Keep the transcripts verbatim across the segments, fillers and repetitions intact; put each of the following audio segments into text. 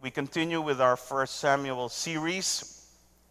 We continue with our First Samuel series.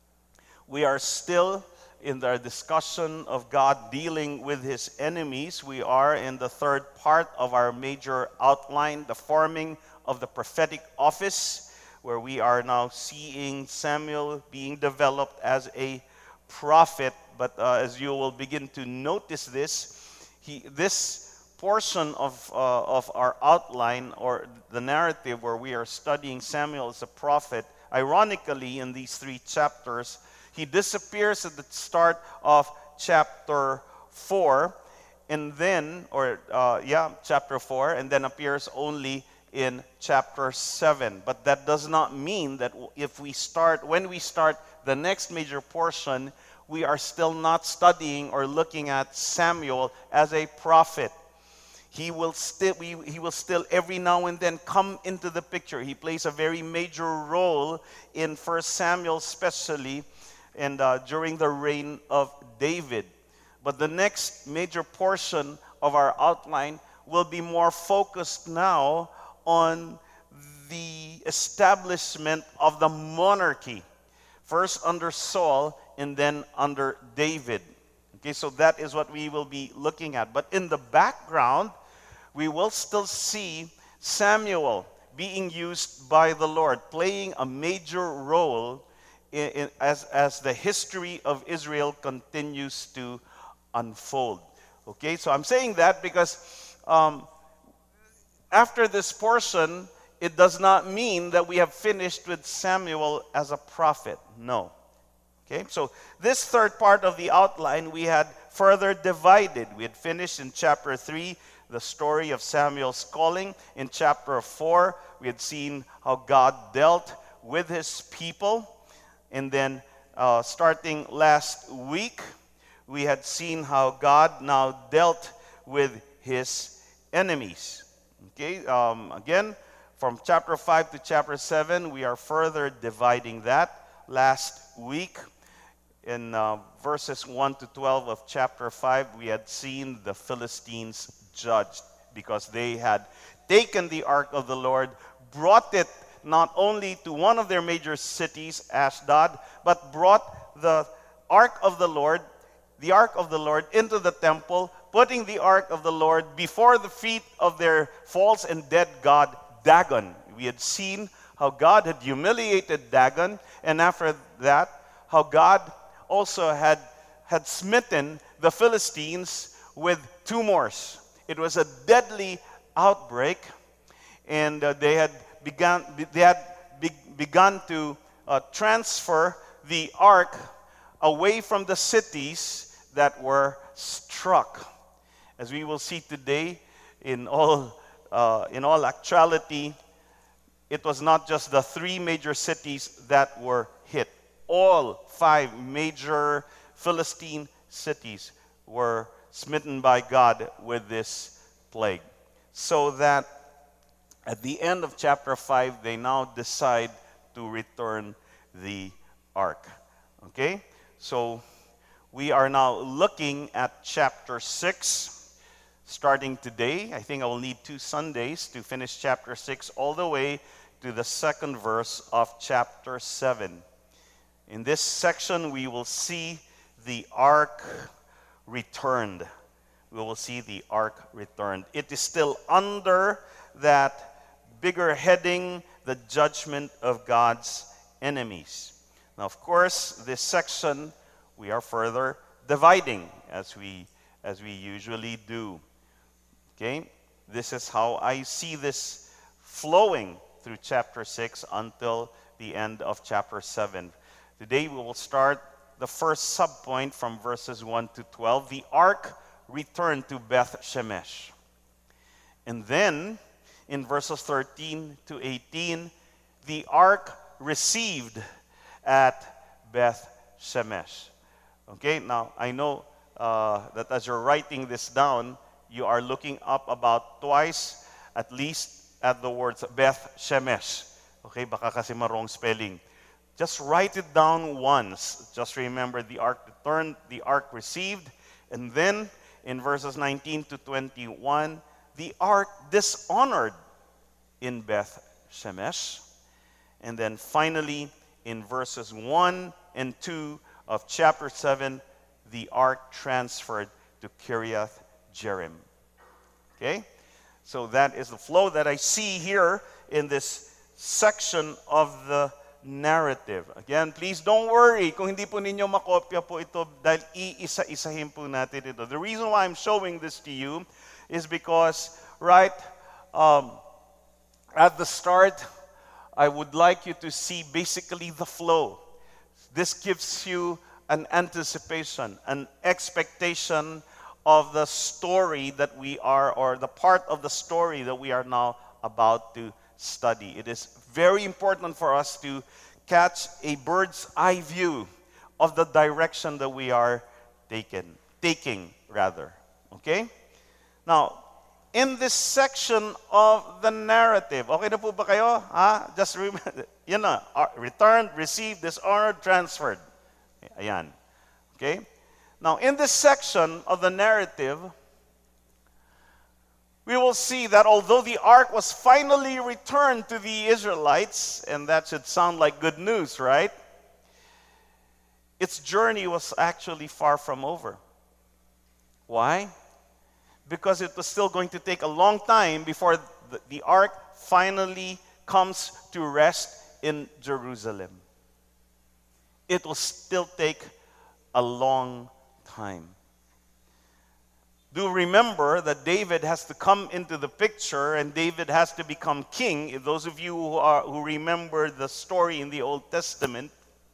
We are still in the discussion of God dealing with his enemies. We are in the third part of our major outline, the forming of the prophetic office, where we are now seeing Samuel being developed as a prophet. But uh, as you will begin to notice this, he, this portion of, uh, of our outline, or the narrative where we are studying Samuel as a prophet, ironically in these three chapters, he disappears at the start of chapter four, and then, or uh, yeah, chapter four, and then appears only in chapter seven. But that does not mean that if we start, when we start the next major portion, we are still not studying or looking at Samuel as a prophet. He will still, we, he will still every now and then come into the picture. He plays a very major role in First Samuel, especially and uh, during the reign of David. But the next major portion of our outline will be more focused now on the establishment of the monarchy, first under Saul and then under David. Okay, so that is what we will be looking at. But in the background, we will still see Samuel being used by the Lord, playing a major role In, in, as, as the history of Israel continues to unfold. Okay, so I'm saying that because um, after this portion, it does not mean that we have finished with Samuel as a prophet. No. Okay, so this third part of the outline we had further divided. We had finished in chapter three, the story of Samuel's calling. In chapter four, we had seen how God dealt with his people. And then uh, starting last week, we had seen how God now dealt with his enemies. Okay, um, again, from chapter five to chapter seven, we are further dividing that. Last week, in uh, verses one to twelve of chapter five, we had seen the Philistines judged because they had taken the ark of the Lord, brought it not only to one of their major cities, Ashdod, but brought the ark of the Lord, the ark of the Lord into the temple, putting the ark of the Lord before the feet of their false and dead god, Dagon. We had seen how God had humiliated Dagon, and after that, how God also had, had smitten the Philistines with tumors. It was a deadly outbreak, and uh, they had begun, they had be, begun to uh, transfer the ark away from the cities that were struck. As we will see today, in all, uh, in all actuality, it was not just the three major cities that were hit. All five major Philistine cities were smitten by God with this plague. So that at the end of chapter five, they now decide to return the ark. Okay? So we are now looking at chapter six, starting today. I think I will need two Sundays to finish chapter six all the way to the second verse of chapter seven. In this section, we will see the ark returned. We will see the ark returned. It is still under that bigger heading, the judgment of God's enemies. Now, of course, this section we are further dividing as we as we usually do. Okay? This is how I see this flowing through chapter six until the end of chapter seven. Today we will start the first subpoint from verses one to twelve. The ark returned to Beth Shemesh. And then in verses thirteen to eighteen, the ark received at Beth Shemesh. Okay, now I know uh, that as you're writing this down, you are looking up about twice, at least, at the words Beth Shemesh. Okay, baka kasi marong spelling. Just write it down once. Just remember the ark returned, the ark received, and then in verses nineteen to twenty-one, the ark dishonored in Beth Shemesh. And then finally, in verses one and two of chapter seven, the ark transferred to Kiriath Jearim. Okay? So that is the flow that I see here in this section of the narrative. Again, please don't worry kung hindi po ninyo makopya po ito dahil iisa-isahin po natin ito. The reason why I'm showing this to you is because, right, um, at the start, I would like you to see basically the flow. This gives you an anticipation, an expectation of the story that we are, or the part of the story that we are now about to study. It is very important for us to catch a bird's eye view of the direction that we are taken, taking rather. Okay? Now, in this section of the narrative, okay na po ba kayo? Ha? Just remember, you know, returned, received, dishonored, transferred. Ayan. Okay? Now, in this section of the narrative, we will see that although the ark was finally returned to the Israelites, and that should sound like good news, right? Its journey was actually far from over. Why? Because it was still going to take a long time before the, the ark finally comes to rest in Jerusalem. It will still take a long time. Do remember that David has to come into the picture and David has to become king. If those of you who, are, who remember the story in the Old Testament,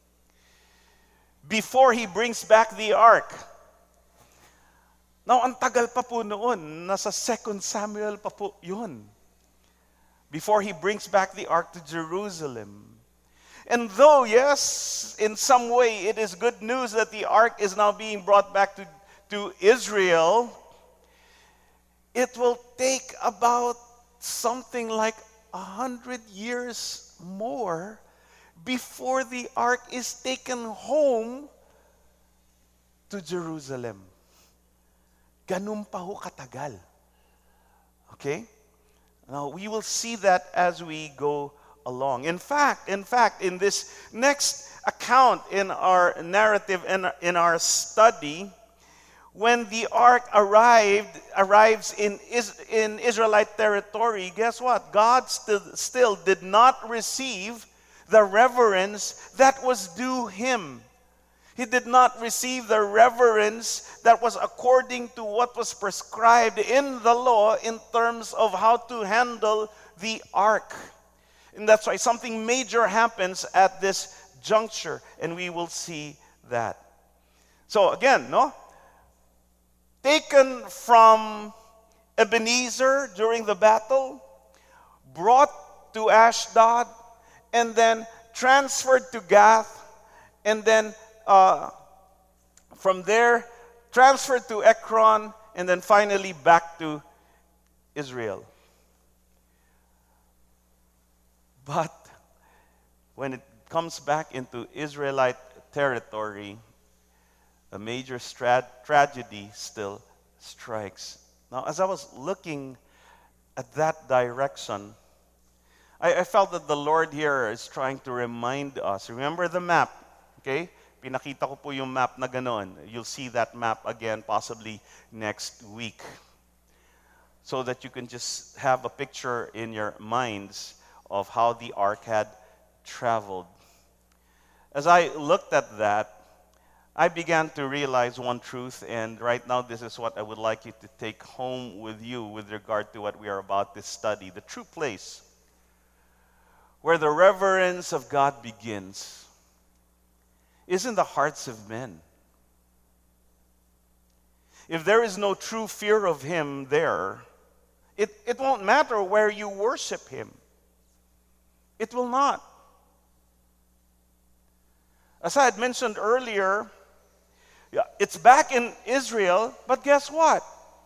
before he brings back the ark. Now, ang tagal pa po noon. Nasa Second Samuel pa po yun. Before he brings back the ark to Jerusalem. And though, yes, in some way it is good news that the ark is now being brought back to, to Israel, it will take about something like a hundred years more before the ark is taken home to Jerusalem. Ganun pa ho katagal. Okay? Now, we will see that as we go along. In fact, in fact, in this next account in our narrative, in, in our study, when the ark arrived, arrives in, in Israelite territory, guess what? God still, still did not receive the reverence that was due him. He did not receive the reverence that was according to what was prescribed in the law in terms of how to handle the ark. And that's why something major happens at this juncture, and we will see that. So again, no? Taken from Ebenezer during the battle, brought to Ashdod, and then transferred to Gath, and then uh, from there transferred to Ekron, and then finally back to Israel. But when it comes back into Israelite territory, a major stra- tragedy still strikes. Now, as I was looking at that direction, I, I felt that the Lord here is trying to remind us. Remember the map, okay? Pinakita ko po yung map na ganon. You'll see that map again possibly next week. So that you can just have a picture in your minds of how the ark had traveled. As I looked at that, I began to realize one truth, and right now this is what I would like you to take home with you with regard to what we are about to study. The true place where the reverence of God begins is in the hearts of men. If there is no true fear of Him there, it, it won't matter where you worship Him. It will not. As I had mentioned earlier, yeah, it's back in Israel, but guess what?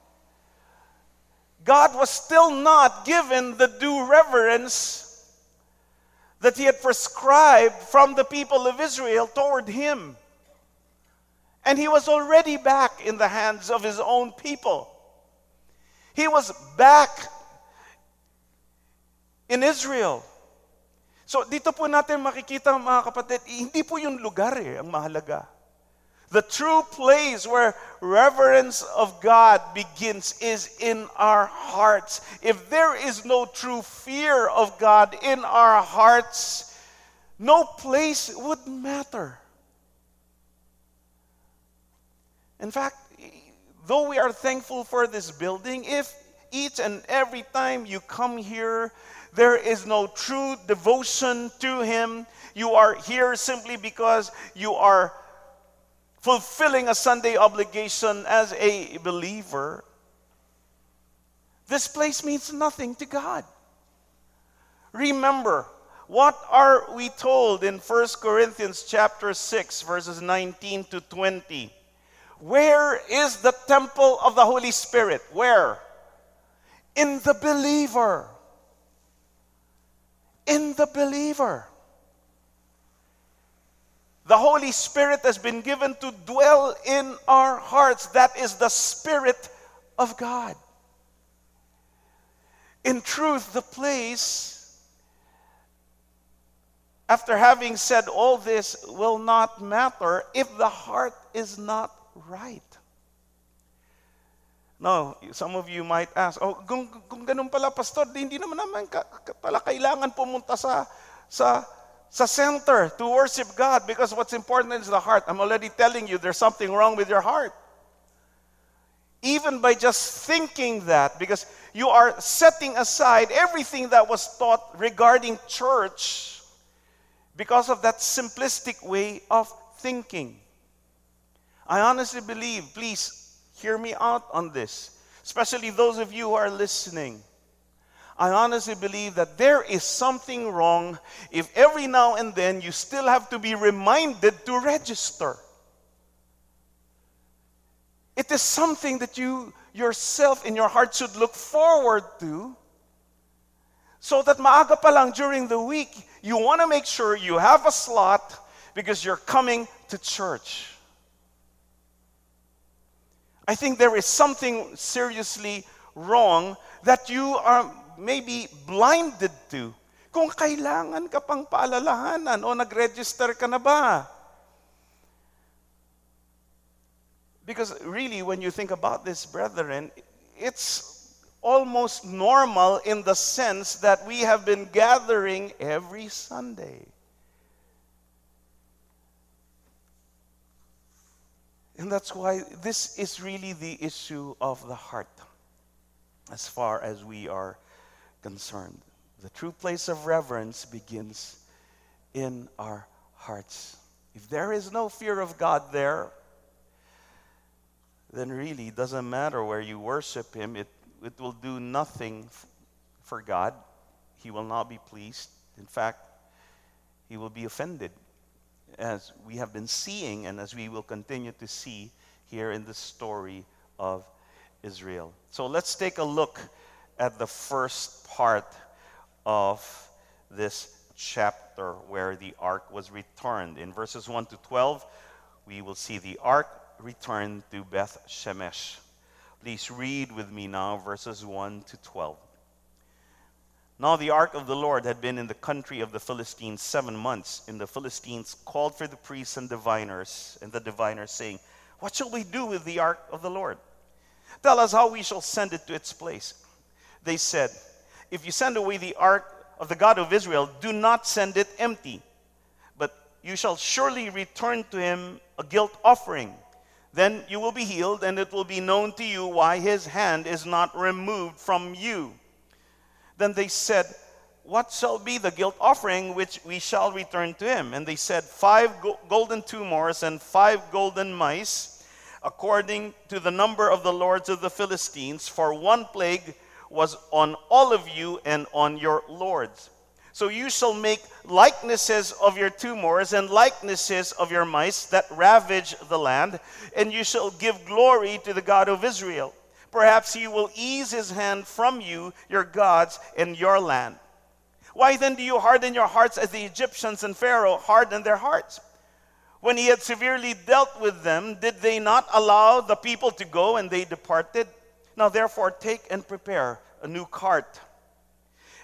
God was still not given the due reverence that He had prescribed from the people of Israel toward Him. And He was already back in the hands of His own people. He was back in Israel. So dito po natin makikita mga kapatid, hindi po yung lugar eh, ang mahalaga. The true place where reverence of God begins is in our hearts. If there is no true fear of God in our hearts, no place would matter. In fact, though we are thankful for this building, if each and every time you come here, there is no true devotion to Him, you are here simply because you are fulfilling a Sunday obligation as a believer, this place means nothing to God. Remember, what are we told in First Corinthians chapter six, verses nineteen to twenty? Where is the temple of the Holy Spirit? Where? In the believer. In the believer. The Holy Spirit has been given to dwell in our hearts. That is the Spirit of God. In truth, the place, after having said all this, will not matter if the heart is not right. Now, some of you might ask, oh, kung, kung ganun pala, Pastor, hindi naman naman ka, ka, pala kailangan pumunta sa, sa, sa center to worship God, because what's important is the heart. I'm already telling you there's something wrong with your heart. Even by just thinking that, because you are setting aside everything that was taught regarding church because of that simplistic way of thinking. I honestly believe, please hear me out on this, especially those of you who are listening. I honestly believe that there is something wrong if every now and then you still have to be reminded to register. It is something that you yourself in your heart should look forward to, so that maaga pa lang during the week, you want to make sure you have a slot because you're coming to church. I think there is something seriously wrong that you are maybe blinded to. Kung kailangan ka pang paalalahanan o nag-register ka na ba? Because really, when you think about this, brethren, it's almost normal in the sense that we have been gathering every Sunday. And that's why this is really the issue of the heart, as far as we are concerned. The true place of reverence begins in our hearts. If there is no fear of God there, then really it doesn't matter where you worship Him. It, it will do nothing f- for God. He will not be pleased. In fact, He will be offended, as we have been seeing and as we will continue to see here in the story of Israel. So let's take a look at the first part of this chapter where the ark was returned. In verses one to twelve, we will see the ark returned to Beth Shemesh. Please read with me now verses one to twelve. Now the ark of the Lord had been in the country of the Philistines seven months, and the Philistines called for the priests and diviners, and the diviners saying, "What shall we do with the ark of the Lord? Tell us how we shall send it to its place." They said, "If you send away the ark of the God of Israel, do not send it empty, but you shall surely return to him a guilt offering. Then you will be healed, and it will be known to you why his hand is not removed from you." Then they said, "What shall be the guilt offering which we shall return to him?" And they said, five go- golden tumors and five golden mice, according to the number of the lords of the Philistines, for one plague was on all of you and on your lords. So you shall make likenesses of your tumors and likenesses of your mice that ravage the land, and you shall give glory to the God of Israel. Perhaps he will ease his hand from you, your gods, and your land. Why then do you harden your hearts as the Egyptians and Pharaoh hardened their hearts? When he had severely dealt with them, did they not allow the people to go, and they departed? Now therefore take and prepare a new cart,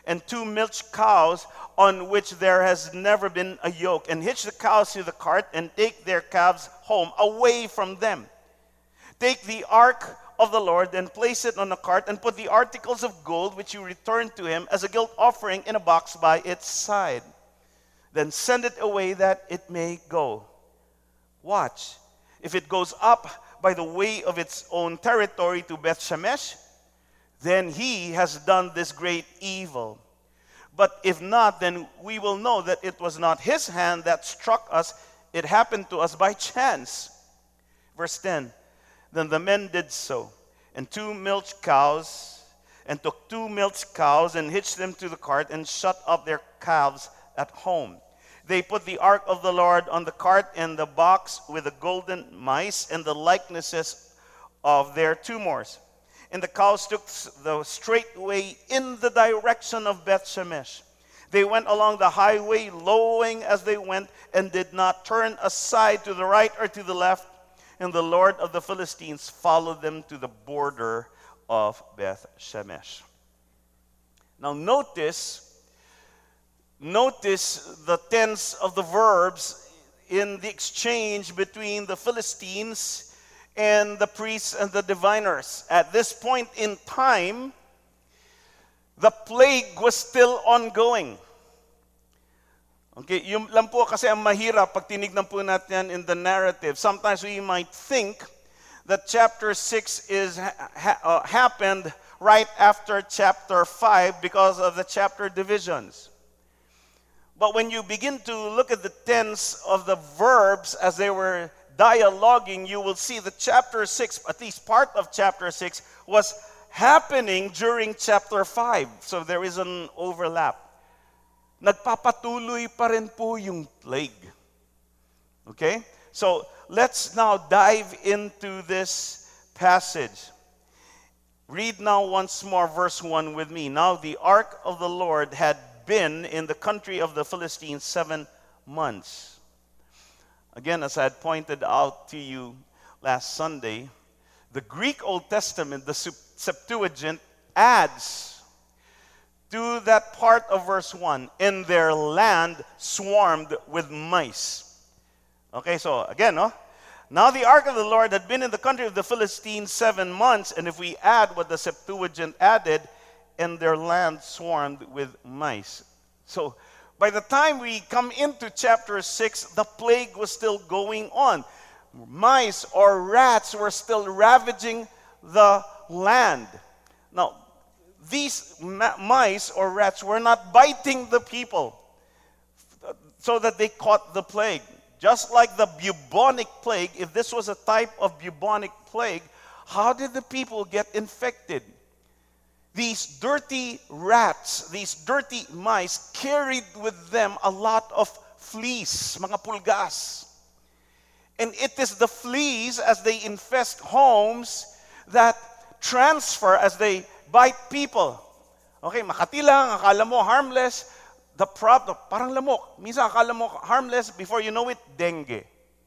and two milch cows on which there has never been a yoke, and hitch the cows to the cart and take their calves home away from them. Take the ark of the Lord and place it on a cart, and put the articles of gold which you returned to him as a guilt offering in a box by its side. Then send it away that it may go. Watch. If it goes up by the way of its own territory to Beth Shemesh, then he has done this great evil. But if not, then we will know that it was not his hand that struck us. It happened to us by chance. Verse ten. Then the men did so, and two milch cows, and took two milch cows, and hitched them to the cart, and shut up their calves at home. They put the ark of the Lord on the cart, and the box with the golden mice, and the likenesses of their tumors. And the cows took the straight way in the direction of Beth Shemesh. They went along the highway, lowing as they went, and did not turn aside to the right or to the left. And the Lord of the Philistines followed them to the border of Beth Shemesh. Now notice, notice the tense of the verbs in the exchange between the Philistines and the priests and the diviners. At this point in time, the plague was still ongoing. Okay, yung lang po kasi ang mahirap pag tinignan po natin in the narrative. Sometimes we might think that chapter six is ha- uh, happened right after chapter five because of the chapter divisions. But when you begin to look at the tense of the verbs as they were dialoguing, you will see that chapter six, at least part of chapter six, was happening during chapter five. So there is an overlap. Nagpapatuloy pa rin po yung plague. Okay? So let's now dive into this passage. Read now once more verse one with me. Now the ark of the Lord had been in the country of the Philistines seven months. Again, as I had pointed out to you last Sunday, the Greek Old Testament, the Septuagint, adds to that part of verse one, and their land swarmed with mice. Okay, so again, no? Now the ark of the Lord had been in the country of the Philistines seven months, and if we add what the Septuagint added, and their land swarmed with mice. So by the time we come into chapter six, the plague was still going on. Mice or rats were still ravaging the land. Now, these ma- mice or rats were not biting the people so that they caught the plague. Just like the bubonic plague, if this was a type of bubonic plague, how did the people get infected? These dirty rats, these dirty mice carried with them a lot of fleas, mga pulgas. And it is the fleas as they infest homes that transfer as they bite people. Okay, makati lang, akala mo harmless. The problem, parang lamok. Minsan akala mo harmless, before you know it, dengue.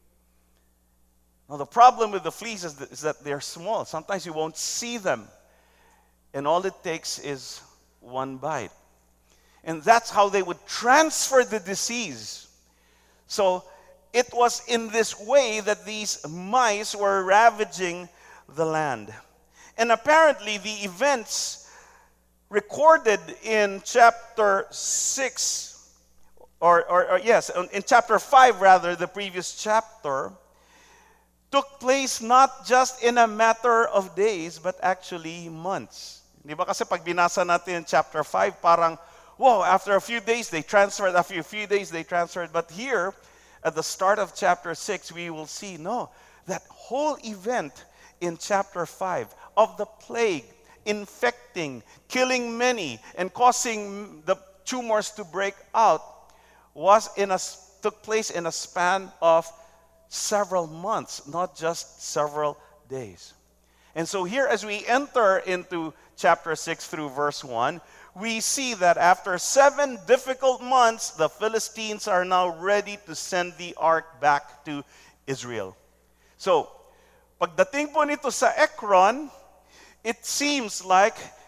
Now the problem with the fleas is that, is that they're small. Sometimes you won't see them. And all it takes is one bite. And that's how they would transfer the disease. So it was in this way that these mice were ravaging the land. And apparently the events recorded in chapter six, or, or, or yes, in chapter five rather, the previous chapter, took place not just in a matter of days, but actually months. Di ba kasi pag binasa natin in chapter five, parang, whoa, after a few days they transferred, after a few days they transferred. But here, at the start of chapter six, we will see, no, that whole event in chapter five of the plague, infecting, killing many, and causing the tumors to break out, was in a, took place in a span of several months, not just several days. And so here, as we enter into chapter six through verse one, we see that after seven difficult months, the Philistines are now ready to send the ark back to Israel. So, pagdating po nito sa Ekron, it seems like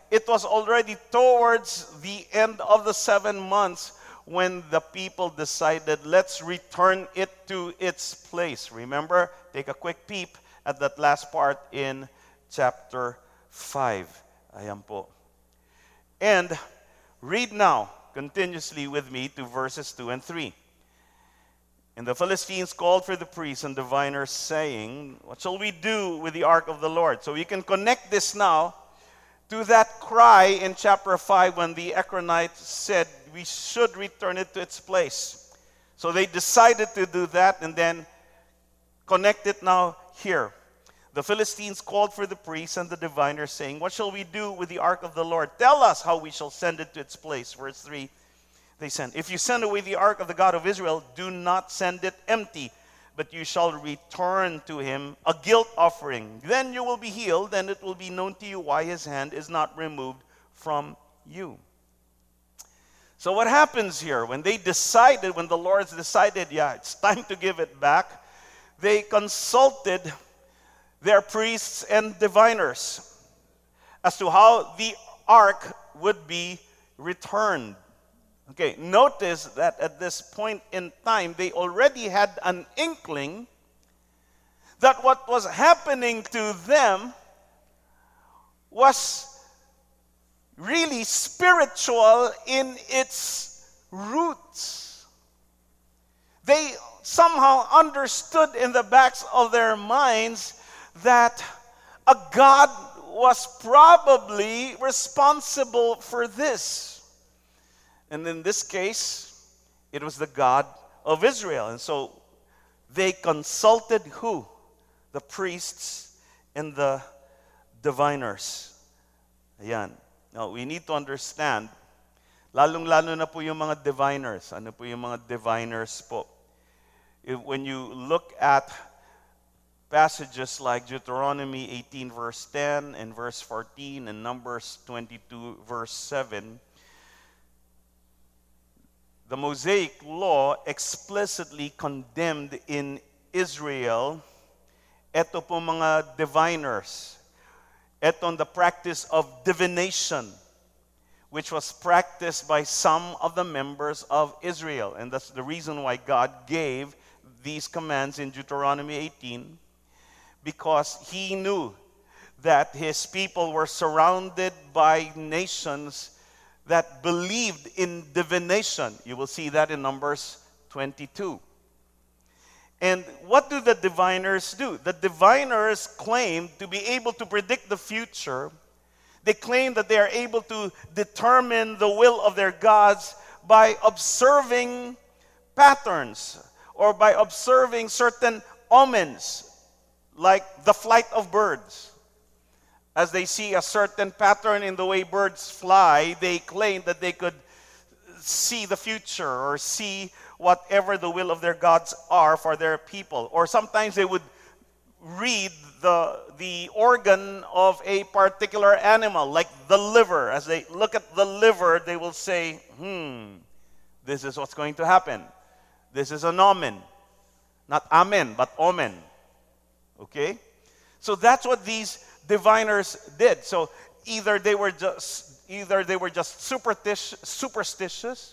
it was already towards the end of the seven months when the people decided, let's return it to its place. Remember, take a quick peep at that last part in chapter five. Ayan po. And read now continuously with me to verses two and three. And the Philistines called for the priests and diviners, saying, what shall we do with the ark of the Lord? So you can connect this now to that cry in chapter five when the Ekronites said, we should return it to its place. So they decided to do that, and then connect it now here. The Philistines called for the priests and the diviners, saying, what shall we do with the ark of the Lord? Tell us how we shall send it to its place. Verse three, they sent, if you send away the ark of the God of Israel, do not send it empty, but you shall return to him a guilt offering. Then you will be healed, and it will be known to you why his hand is not removed from you. So what happens here? When they decided, when the Lord decided, yeah, it's time to give it back, they consulted their priests and diviners as to how the ark would be returned. Okay, notice that at this point in time, they already had an inkling that what was happening to them was really spiritual in its roots. They somehow understood in the backs of their minds that a God was probably responsible for this. And in this case, it was the God of Israel. And so they consulted who? The priests and the diviners. Ayan. Now, we need to understand, lalong-lalo na po yung mga diviners. Ano po yung mga diviners po? If, when you look at passages like Deuteronomy eighteen verse ten and verse fourteen and Numbers twenty-two verse seven, the Mosaic law explicitly condemned in Israel eto po mga diviners. Eto the practice of divination, which was practiced by some of the members of Israel. And that's the reason why God gave these commands in Deuteronomy eighteen, because he knew that his people were surrounded by nations that believed in divination. You will see that in Numbers twenty-two. And what do the diviners do? The diviners claim to be able to predict the future. They claim that they are able to determine the will of their gods by observing patterns or by observing certain omens, like the flight of birds. As they see a certain pattern in the way birds fly, they claim that they could see the future or see whatever the will of their gods are for their people. Or sometimes they would read the, the organ of a particular animal, like the liver. As they look at the liver, they will say, hmm, this is what's going to happen. This is an omen. Not amen, but omen. Okay? So that's what these diviners did. So either they were just either they were just superstitious, superstitious,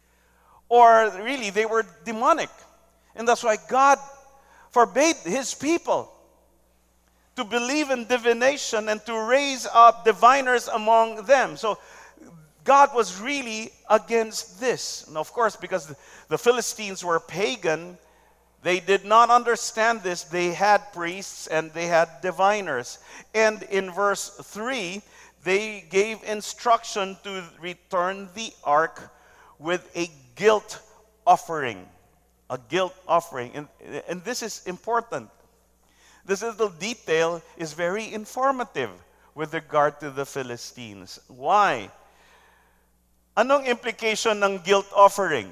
or really they were demonic. And that's why God forbade his people to believe in divination and to raise up diviners among them. So God was really against this. And of course, because the Philistines were pagan, they did not understand this. They had priests and they had diviners. And in verse three, they gave instruction to return the ark with a guilt offering. A guilt offering. And, and this is important. This little detail is very informative with regard to the Philistines. Why? Anong implication ng guilt offering?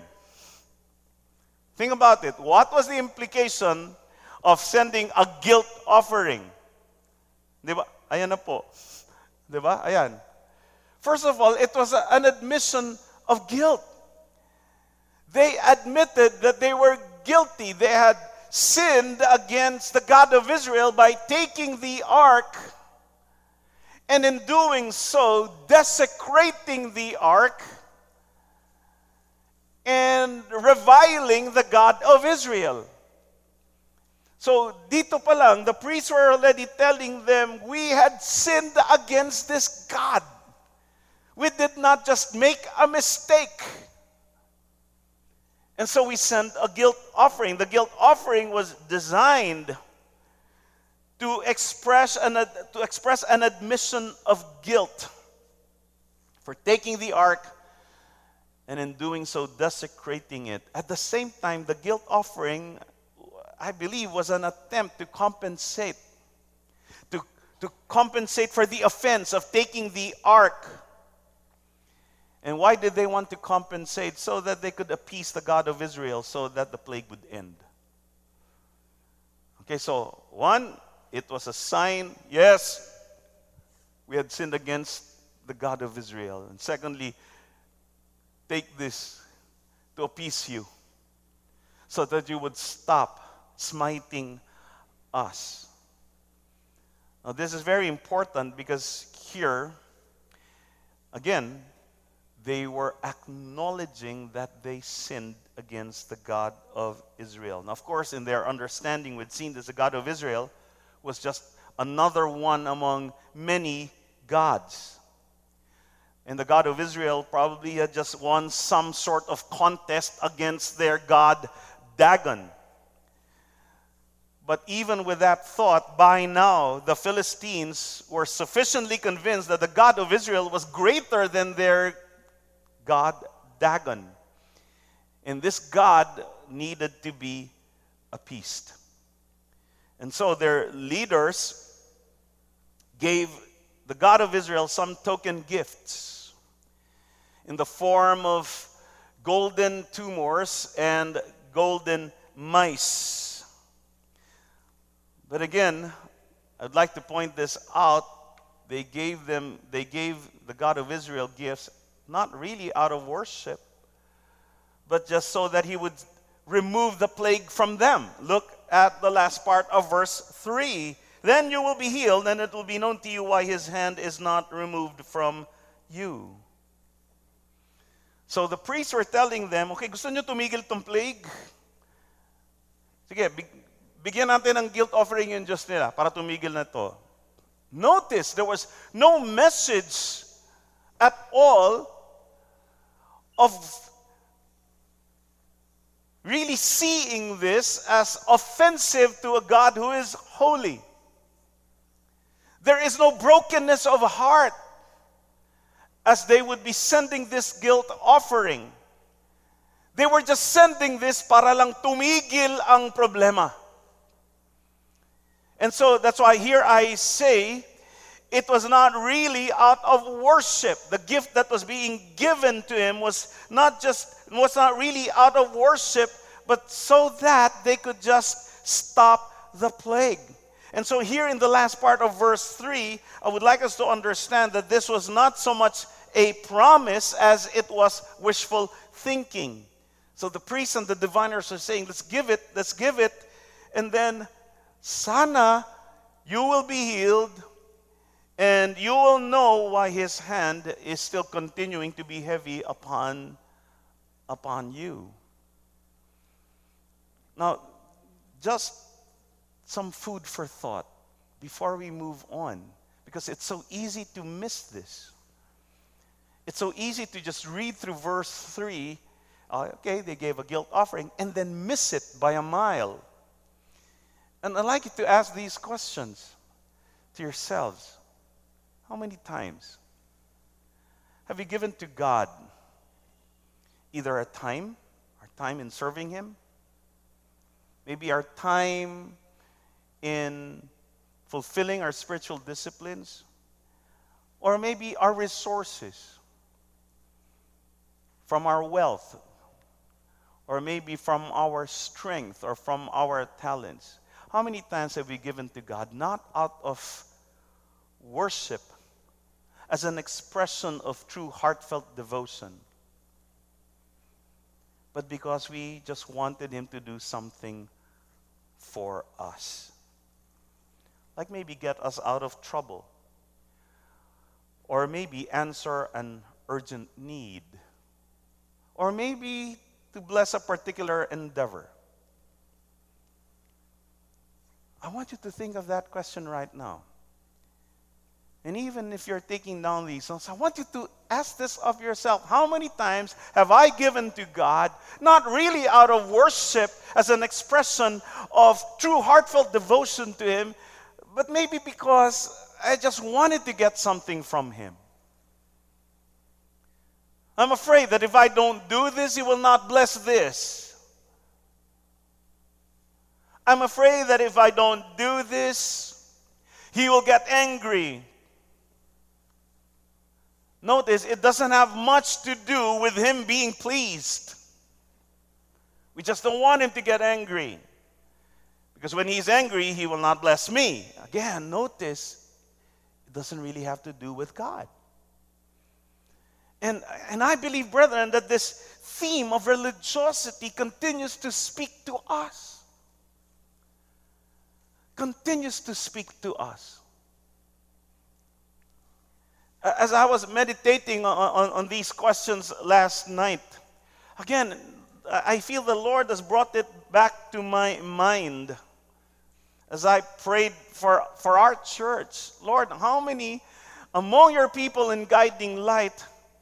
Think about it. What was the implication of sending a guilt offering? Diba? Ayan na po. Diba? Ayan. First of all, it was an admission of guilt. They admitted that they were guilty. They had sinned against the God of Israel by taking the ark and in doing so, desecrating the ark and reviling the God of Israel. So dito pa lang, the priests were already telling them, we had sinned against this God. We did not just make a mistake. And so we sent a guilt offering. The guilt offering was designed to express an, to express an admission of guilt for taking the ark and in doing so desecrating it. At the same time, the guilt offering, I believe, was an attempt to compensate, to, to compensate for the offense of taking the ark. And why did they want to compensate? So that they could appease the God of Israel, so that the plague would end. Okay, so one, it was a sign, yes, we had sinned against the God of Israel. And secondly, take this to appease you, so that you would stop smiting us. Now, this is very important because here, again, they were acknowledging that they sinned against the God of Israel. Now, of course, in their understanding, we'd seen that the God of Israel was just another one among many gods. And the God of Israel probably had just won some sort of contest against their god, Dagon. But even with that thought, by now, the Philistines were sufficiently convinced that the God of Israel was greater than their god, Dagon. And this God needed to be appeased. And so their leaders gave the God of Israel some token gifts in the form of golden tumors and golden mice. But again, I'd like to point this out. They gave them, they gave the God of Israel gifts not really out of worship, but just so that he would remove the plague from them. Look at the last part of verse three. Then you will be healed, and it will be known to you why his hand is not removed from you. So the priests were telling them, okay, gusto nyo tumigil tong plague? Sige, bigyan natin ng guilt offering yung Diyos nila para tumigil na to. Notice, there was no message at all of really seeing this as offensive to a God who is holy. There is no brokenness of heart as they would be sending this guilt offering. They were just sending this para lang tumigil ang problema. And so that's why here I say, it was not really out of worship. The gift that was being given to him was not just was not really out of worship, but so that they could just stop the plague. And so here in the last part of verse three, I would like us to understand that this was not so much a promise as it was wishful thinking. So the priests and the diviners are saying, let's give it, let's give it, and then sana you will be healed, and you will know why his hand is still continuing to be heavy upon, upon you. Now, just some food for thought before we move on, because it's so easy to miss this. It's so easy to just read through verse three, uh, okay, they gave a guilt offering, and then miss it by a mile. And I'd like you to ask these questions to yourselves. How many times have you given to God either our time, our time in serving him, maybe our time in fulfilling our spiritual disciplines, or maybe our resources from our wealth, or maybe from our strength or from our talents? How many times have we given to God not out of worship, as an expression of true heartfelt devotion, but because we just wanted him to do something for us? Like maybe get us out of trouble, or maybe answer an urgent need, or maybe to bless a particular endeavor. I want you to think of that question right now. And even if you're taking down these notes, I want you to ask this of yourself. How many times have I given to God, not really out of worship as an expression of true heartfelt devotion to Him, but maybe because I just wanted to get something from Him? I'm afraid that if I don't do this, He will not bless this. I'm afraid that if I don't do this, He will get angry. Notice, it doesn't have much to do with Him being pleased. We just don't want Him to get angry. Because when He's angry, He will not bless me. Again, notice, it doesn't really have to do with God. And, and I believe, brethren, that this theme of religiosity continues to speak to us. Continues to speak to us. As I was meditating on, on, on these questions last night, again, I feel the Lord has brought it back to my mind as I prayed for, for our church. Lord, how many among your people in Guiding Light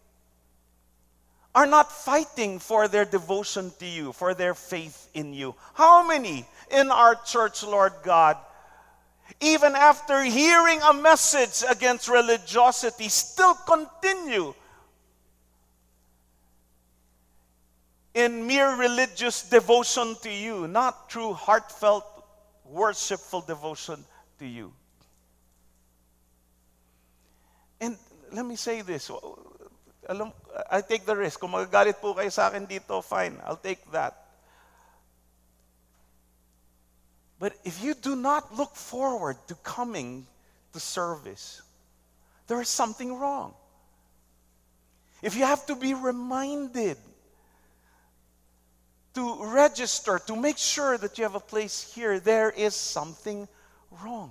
are not fighting for their devotion to you, for their faith in you? How many in our church, Lord God, even after hearing a message against religiosity, still continue in mere religious devotion to you, not true heartfelt, worshipful devotion to you? And let me say this. Alam, I take the risk. Kung magagalit po kayo sa akin dito, fine. I'll take that. But if you do not look forward to coming to service, there is something wrong. If you have to be reminded to register, to make sure that you have a place here, there is something wrong.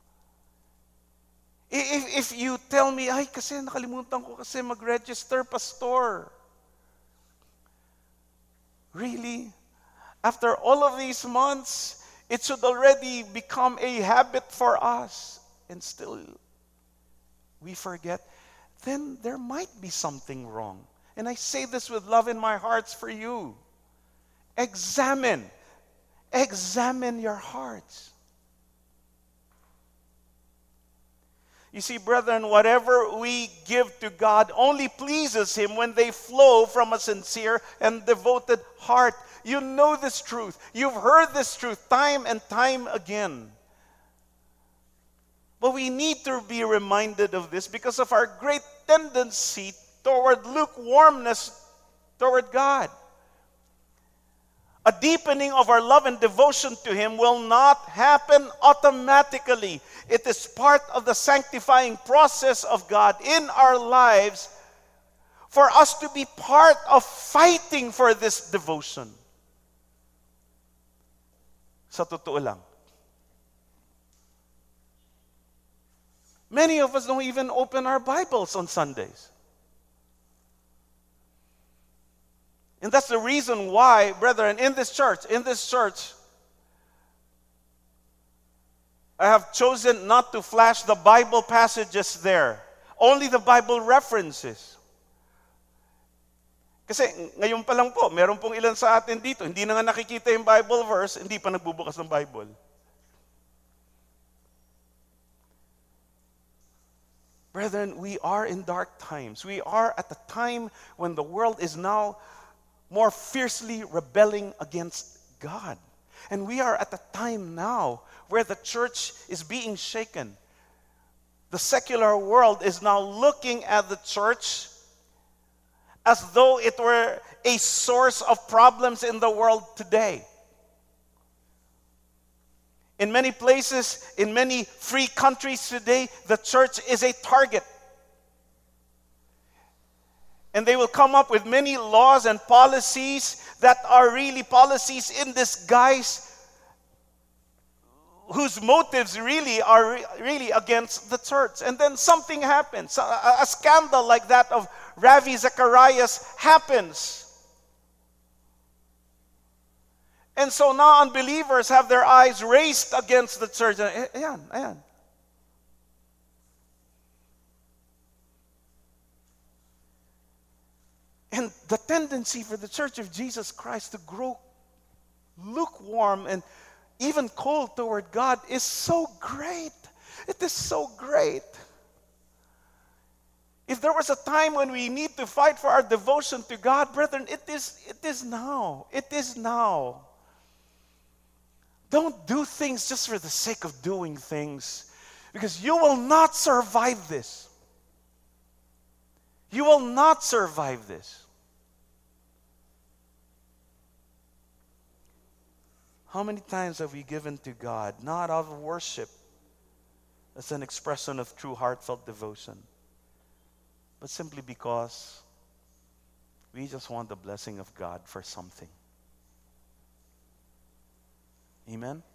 If, if you tell me, ay, kasi nakalimutan ko kasi mag-register, pastor. Really? After all of these months, it should already become a habit for us, and still we forget, then there might be something wrong. And I say this with love in my heart for you. Examine. Examine your hearts. You see, brethren, whatever we give to God only pleases Him when they flow from a sincere and devoted heart. You know this truth. You've heard this truth time and time again. But we need to be reminded of this because of our great tendency toward lukewarmness toward God. A deepening of our love and devotion to Him will not happen automatically. It is part of the sanctifying process of God in our lives for us to be part of fighting for this devotion. Sa totoo lang. Many of us don't even open our Bibles on Sundays. And that's the reason why, brethren, in this church, in this church, I have chosen not to flash the Bible passages there. Only the Bible references. Kasi ngayon pa lang po, meron pong ilan sa atin dito, hindi na nga nakikita yung Bible verse, hindi pa nagbubukas ng Bible. Brethren, we are in dark times. We are at the time when the world is now more fiercely rebelling against God. And we are at the time now where the church is being shaken. The secular world is now looking at the church as though it were a source of problems in the world today. In many places, in many free countries today, the church is a target. And they will come up with many laws and policies that are really policies in disguise, whose motives really are re- really against the church. And then something happens. A, a scandal like that of Ravi Zacharias happens. And so now unbelievers have their eyes raised against the church. Ayan, ayan. And the tendency for the Church of Jesus Christ to grow lukewarm and even cold toward God is so great. It is so great. If there was a time when we need to fight for our devotion to God, brethren, it is, it is now. It is now. Don't do things just for the sake of doing things, because you will not survive this. You will not survive this. How many times have we given to God, not out of worship, as an expression of true heartfelt devotion, but simply because we just want the blessing of God for something? Amen?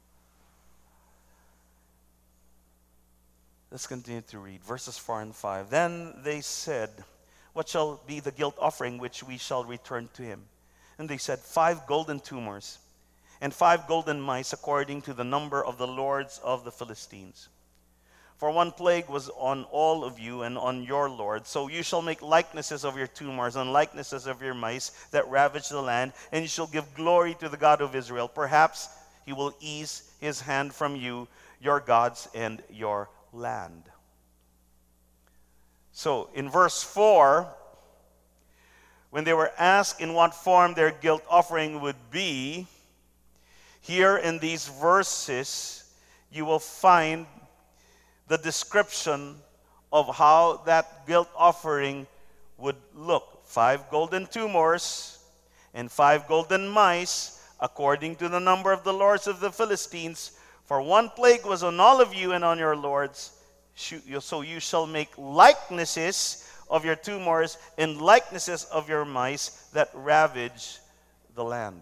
Let's continue to read verses four and five. Then they said, "What shall be the guilt offering which we shall return to him?" And they said, "Five golden tumors and five golden mice, according to the number of the lords of the Philistines. For one plague was on all of you and on your lord. So you shall make likenesses of your tumors and likenesses of your mice that ravage the land, and you shall give glory to the God of Israel. Perhaps he will ease his hand from you, your gods, and your land." So in verse four, when they were asked in what form their guilt offering would be, here in these verses, you will find the description of how that guilt offering would look. Five golden tumors and five golden mice, according to the number of the lords of the Philistines. For one plague was on all of you and on your lords. So you shall make likenesses of your tumors and likenesses of your mice that ravage the land.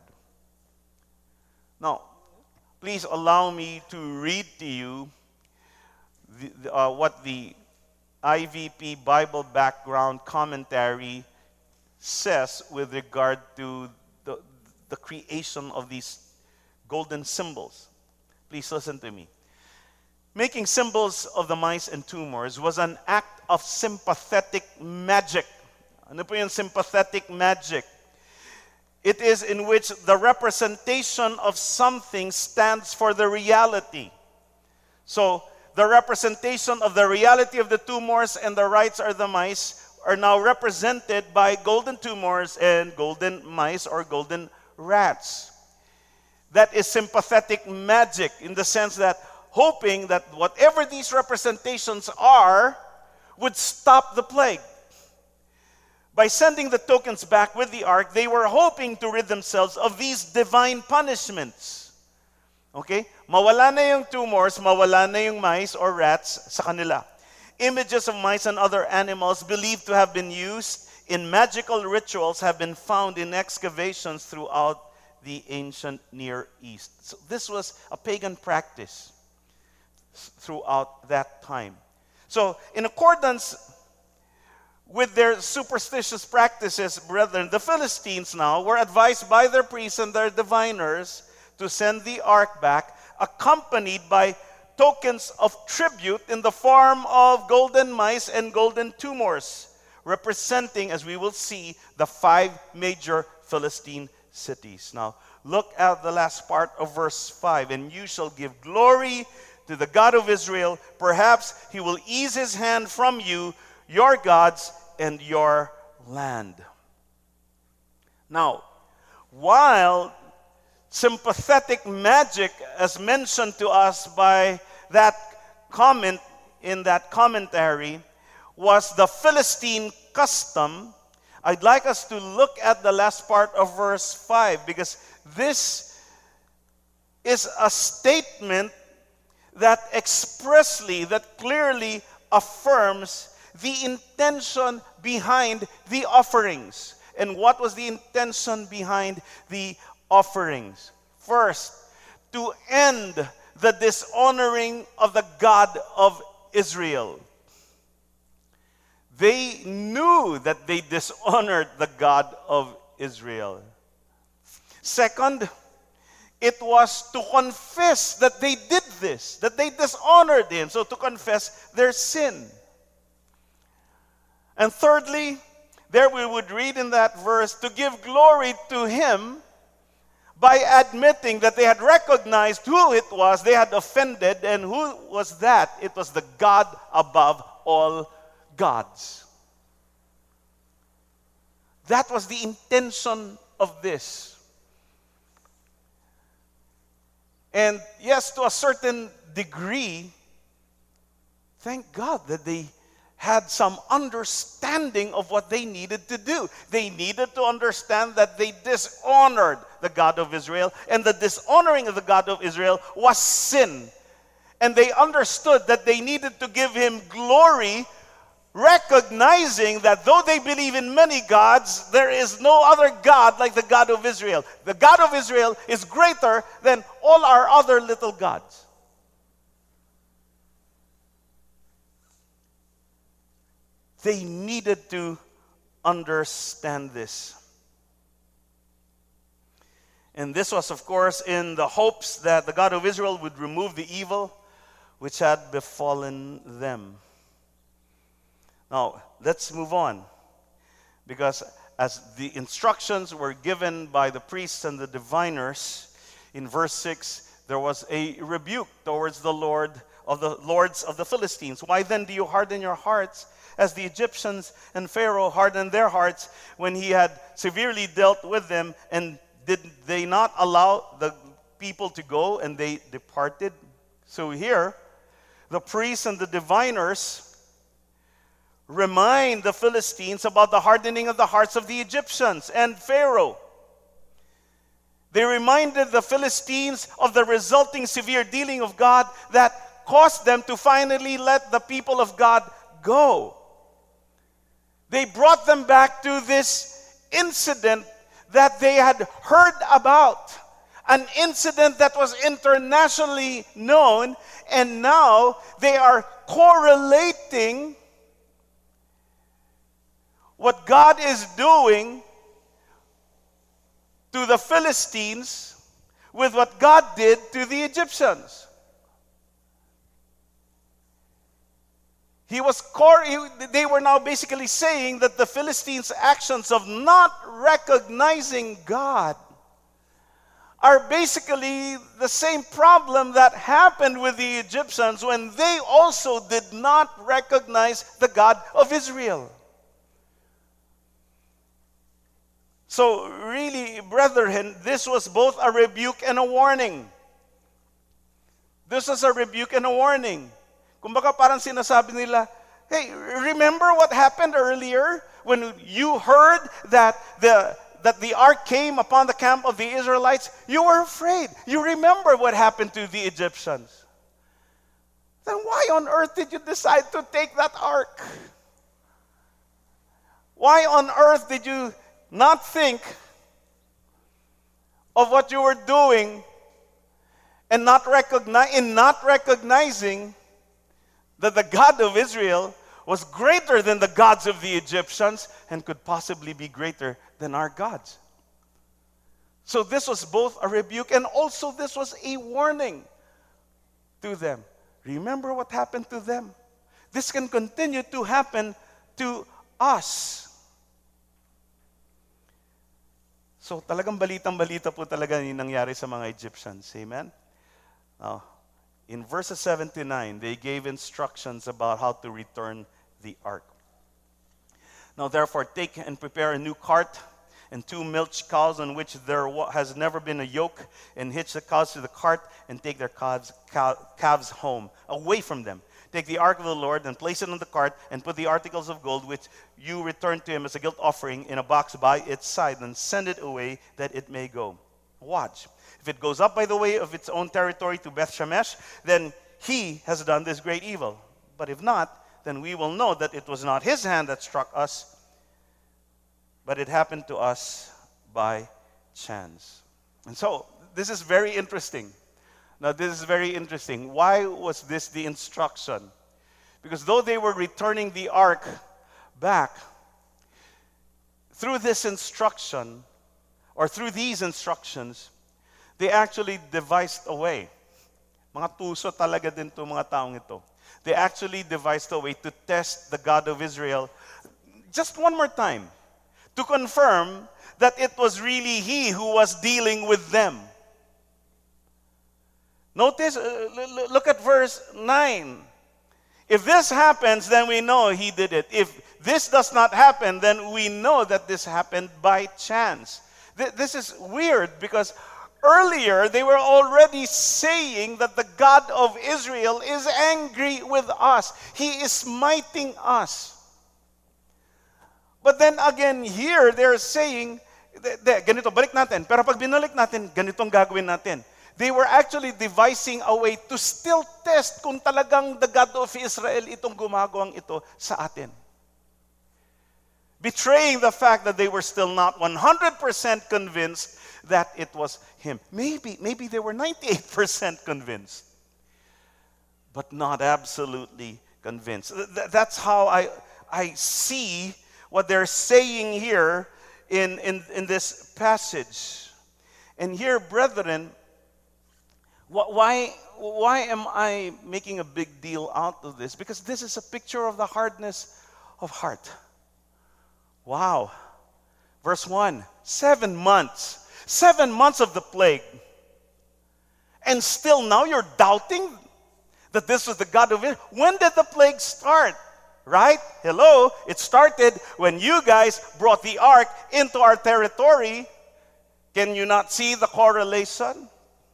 Now, please allow me to read to you the, uh, what the I V P Bible Background Commentary says with regard to the, the creation of these golden symbols. Please listen to me. Making symbols of the mice and tumors was an act of sympathetic magic. Ano po yung sympathetic magic? It is in which the representation of something stands for the reality. So, the representation of the reality of the tumors and the rights or the mice are now represented by golden tumors and golden mice or golden rats. That is sympathetic magic, in the sense that hoping that whatever these representations are would stop the plague. By sending the tokens back with the ark, they were hoping to rid themselves of these divine punishments. Okay? Mawala na yung tumors, mawala na yung mice or rats sa kanila. Images of mice and other animals believed to have been used in magical rituals have been found in excavations throughout the ancient Near East. So this was a pagan practice throughout that time. So, in accordance with their superstitious practices, brethren, the Philistines now were advised by their priests and their diviners to send the ark back, accompanied by tokens of tribute in the form of golden mice and golden tumors, representing, as we will see, the five major Philistine cities. Now, look at the last part of verse five. "And you shall give glory to the God of Israel. Perhaps he will ease his hand from you, your gods, and your land." Now, while sympathetic magic, as mentioned to us by that comment in that commentary, was the Philistine custom, I'd like us to look at the last part of verse five, because this is a statement that expressly, that clearly affirms the intention behind the offerings. And what was the intention behind the offerings? First, to end the dishonoring of the God of Israel. They knew that they dishonored the God of Israel. Second, it was to confess that they did this, that they dishonored him. So to confess their sin. And thirdly, there we would read in that verse, to give glory to him by admitting that they had recognized who it was they had offended, and who was that? It was the God above all gods. That was the intention of this. And yes, to a certain degree, thank God that they had some understanding of what they needed to do. They needed to understand that they dishonored the God of Israel, and the dishonoring of the God of Israel was sin. And they understood that they needed to give him glory, recognizing that though they believe in many gods, there is no other God like the God of Israel. The God of Israel is greater than all our other little gods. They needed to understand this. And this was, of course, in the hopes that the God of Israel would remove the evil which had befallen them. Now, let's move on. Because as the instructions were given by the priests and the diviners, in verse six, there was a rebuke towards the Lord of the lords of the Philistines. Why then do you harden your hearts, as the Egyptians and Pharaoh hardened their hearts when he had severely dealt with them? And did they not allow the people to go, and they departed? So here, the priests and the diviners remind the Philistines about the hardening of the hearts of the Egyptians and Pharaoh. They reminded the Philistines of the resulting severe dealing of God that caused them to finally let the people of God go. They brought them back to this incident that they had heard about, an incident that was internationally known, and now they are correlating what God is doing to the Philistines with what God did to the Egyptians. He was cor- he, they were now basically saying that the Philistines' actions of not recognizing God are basically the same problem that happened with the Egyptians when they also did not recognize the God of Israel. So really, brethren, this was both a rebuke and a warning. This was a rebuke and a warning. Kumbaga parang sinasabi nila, hey, remember what happened earlier when you heard that the that the ark came upon the camp of the Israelites? You were afraid. You remember what happened to the Egyptians. Then why on earth did you decide to take that ark? Why on earth did you not think of what you were doing and not recognize, in not recognizing that the God of Israel was greater than the gods of the Egyptians and could possibly be greater than our gods? So this was both a rebuke and also this was a warning to them. Remember what happened to them. This can continue to happen to us. So talagang balitang-balita po talaga yung nangyari sa mga Egyptians. Amen? Now, in verses seven to nine, they gave instructions about how to return the ark. Now, therefore, take and prepare a new cart and two milch cows on which there has never been a yoke, and hitch the cows to the cart and take their calves, calves home, away from them. Take the ark of the Lord and place it on the cart and put the articles of gold which you return to him as a guilt offering in a box by its side, and send it away that it may go. Watch. If it goes up by the way of its own territory to Beth Shemesh, then he has done this great evil. But if not, then we will know that it was not his hand that struck us, but it happened to us by chance. And so, this is very interesting. Now, this is very interesting. Why was this the instruction? Because though they were returning the ark back, through this instruction, or through these instructions, they actually devised a way. Mga tuso talaga din to mga taong ito. They actually devised a way to test the God of Israel just one more time, to confirm that it was really He who was dealing with them. Notice, uh, look at verse nine. If this happens, then we know He did it. If this does not happen, then we know that this happened by chance. Th- this is weird because earlier they were already saying that the God of Israel is angry with us. He is smiting us. But then again here, they're saying, de, de, ganito, balik natin. Pero pag binalik natin, ganitong gagawin natin. They were actually devising a way to still test kung talagang the God of Israel itong gumagawang ito sa atin. Betraying the fact that they were still not one hundred percent convinced that it was Him. Maybe, maybe they were ninety-eight percent convinced, but not absolutely convinced. That's how I, I see what they're saying here in, in, in this passage. And here, brethren, why, why am I making a big deal out of this? Because this is a picture of the hardness of heart. Wow. Verse one, seven months. Seven months of the plague. And still now you're doubting that this was the God of Israel. When did the plague start? Right? Hello? It started when you guys brought the ark into our territory. Can you not see the correlation?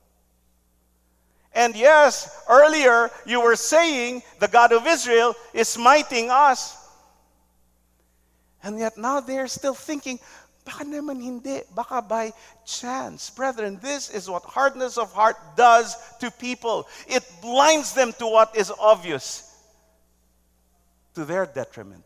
And yes, earlier you were saying the God of Israel is smiting us. And yet now they're still thinking, baka naman hindi, baka by chance. Brethren, this is what hardness of heart does to people. It blinds them to what is obvious, to their detriment.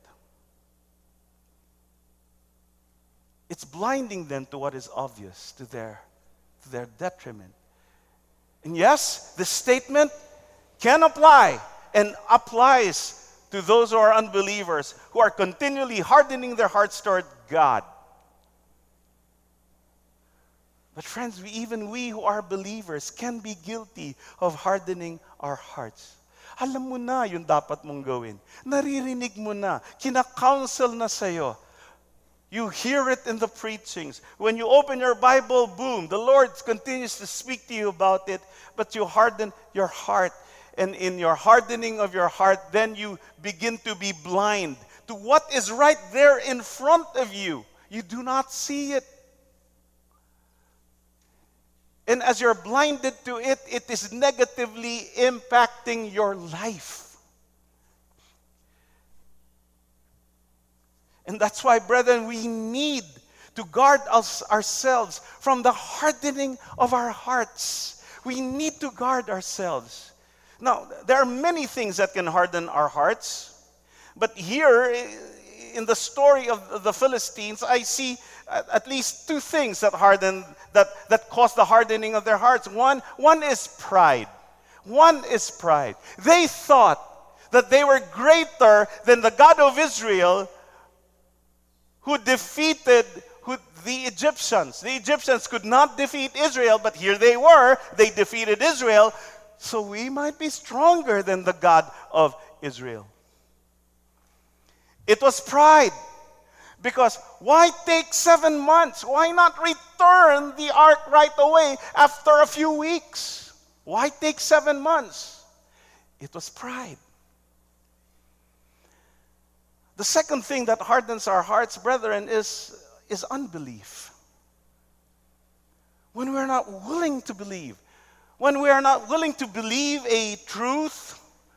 It's blinding them to what is obvious, to their, to their detriment. And yes, this statement can apply and applies to those who are unbelievers, who are continually hardening their hearts toward God. But friends, we, even we who are believers can be guilty of hardening our hearts. Alam mo na yung dapat mong gawin. Naririnig mo na. Kina-counsel na sa'yo. You hear it in the preachings. When you open your Bible, boom, the Lord continues to speak to you about it, but you harden your heart. And in your hardening of your heart, then you begin to be blind to what is right there in front of you. You do not see it. And as you're blinded to it, it is negatively impacting your life. And that's why, brethren, we need to guard us ourselves from the hardening of our hearts. We need to guard ourselves. Now, there are many things that can harden our hearts. But here, in the story of the Philistines, I see at least two things that harden, that, that cause the hardening of their hearts. One, one is pride. One is pride. They thought that they were greater than the God of Israel who defeated who, the Egyptians. The Egyptians could not defeat Israel, but here they were. They defeated Israel. So we might be stronger than the God of Israel. It was pride. Because why take seven months? Why not return the ark right away after a few weeks? Why take seven months? It was pride. The second thing that hardens our hearts, brethren, is, is unbelief. When we're not willing to believe, when we are not willing to believe a truth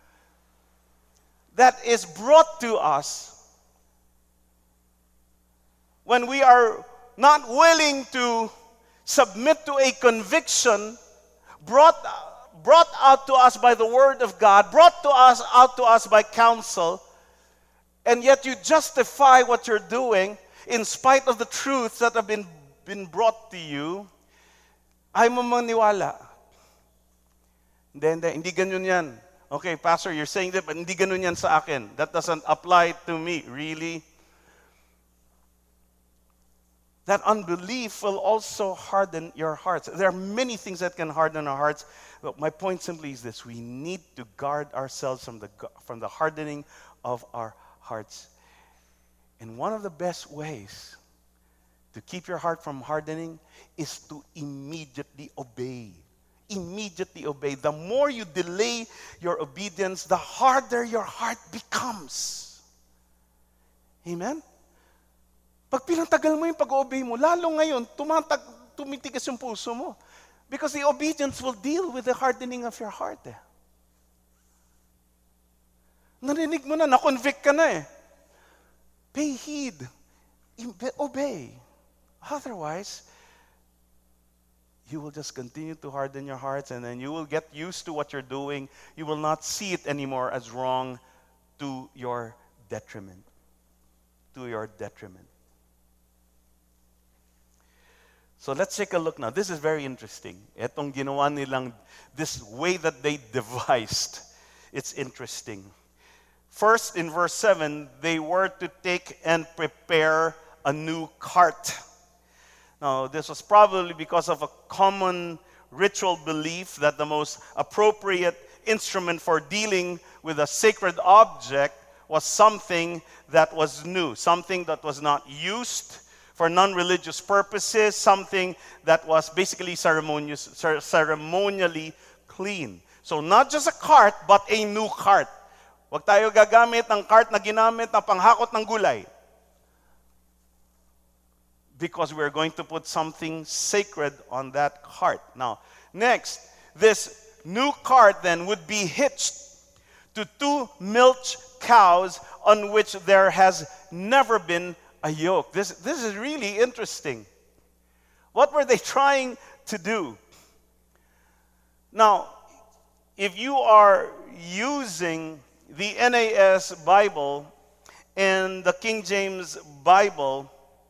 that is brought to us, when we are not willing to submit to a conviction brought, brought out to us by the Word of God, brought to us out to us by counsel, and yet you justify what you're doing in spite of the truths that have been, been brought to you, ay mamaniwala. Hindi, hindi, hindi ganun yan. Okay, Pastor, you're saying that, but hindi ganun yan sa akin. That doesn't apply to me. Really? That unbelief will also harden your hearts. There are many things that can harden our hearts, but my point simply is this: we need to guard ourselves from the from the hardening of our hearts. And one of the best ways to keep your heart from hardening is to immediately obey. Immediately obey. The more you delay your obedience, the harder your heart becomes. Amen? Pag pinatagal mo yung pag-obey mo, lalo ngayon, tumatag, tumitigas yung puso mo. Because the obedience will deal with the hardening of your heart. Eh. Narinig mo na, na-convict ka na eh. Pay heed. Obey. Otherwise, you will just continue to harden your hearts, and then you will get used to what you're doing. You will not see it anymore as wrong, to your detriment. To your detriment. So let's take a look now. This is very interesting. Etong ginawa nilang, this way that they devised, it's interesting. First, in verse seven, they were to take and prepare a new cart. Now, this was probably because of a common ritual belief that the most appropriate instrument for dealing with a sacred object was something that was new, something that was not used for non-religious purposes, something that was basically ceremonious, ceremonially clean. So not just a cart, but a new cart. Huwag tayo gagamit ng cart na ginamit na panghakot ng gulay. Because we're going to put something sacred on that cart. Now, next, this new cart then would be hitched to two milch cows on which there has never been a yoke. This, this is really interesting. What were they trying to do? Now, if you are using the N A S Bible and the King James Bible,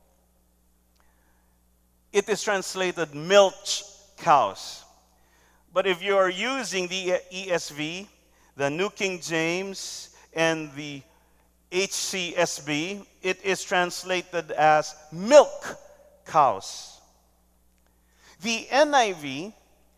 it is translated milch cows. But if you are using the E S V, the New King James, and the H C S B, it is translated as milk cows. The N I V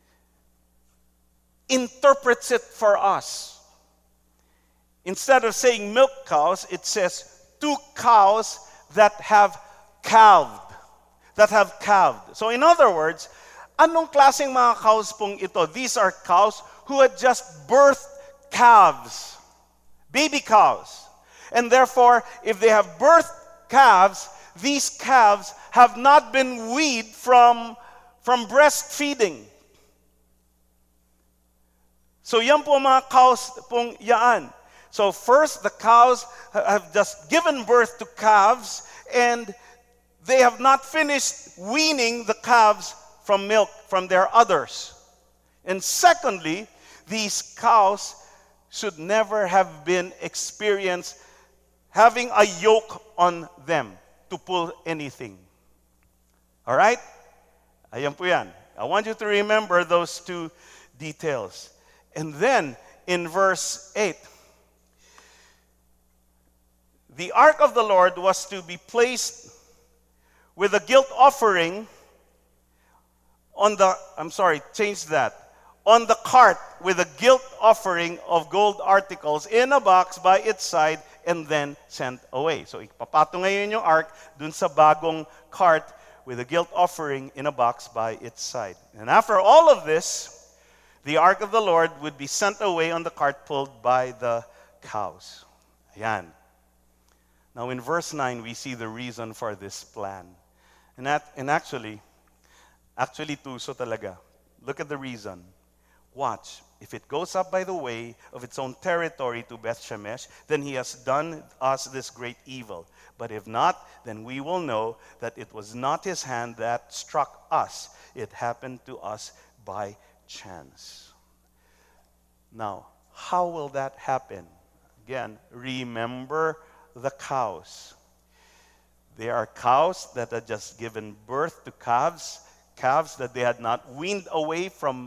interprets it for us. Instead of saying milk cows, it says two cows that have calved. That have calved. So in other words, anong klaseng mga cows pong ito? These are cows who had just birthed calves. Baby cows. And therefore, if they have birthed calves, these calves have not been weaned from, from breastfeeding. So yan po mga cows pong yaan. So first, the cows have just given birth to calves, and they have not finished weaning the calves from milk from their udders. And secondly, these cows should never have been experienced having a yoke on them to pull anything. All right? Ayan po yan. I want you to remember those two details. And then, in verse eight, the ark of the Lord was to be placed with a guilt offering on the, I'm sorry, change that, on the cart with a guilt offering of gold articles in a box by its side, and then sent away. So ipapato ngayon yung ark dun sa bagong cart with a guilt offering in a box by its side. And after all of this, the ark of the Lord would be sent away on the cart pulled by the cows. Ayan. Now in verse nine, we see the reason for this plan. And, that, and actually, actually tuso talaga. Look at the reason. Watch. If it goes up by the way of its own territory to Beth Shemesh, then he has done us this great evil. But if not, then we will know that it was not his hand that struck us. It happened to us by chance. Now, how will that happen? Again, remember the cows. They are cows that had just given birth to calves, calves that they had not weaned away from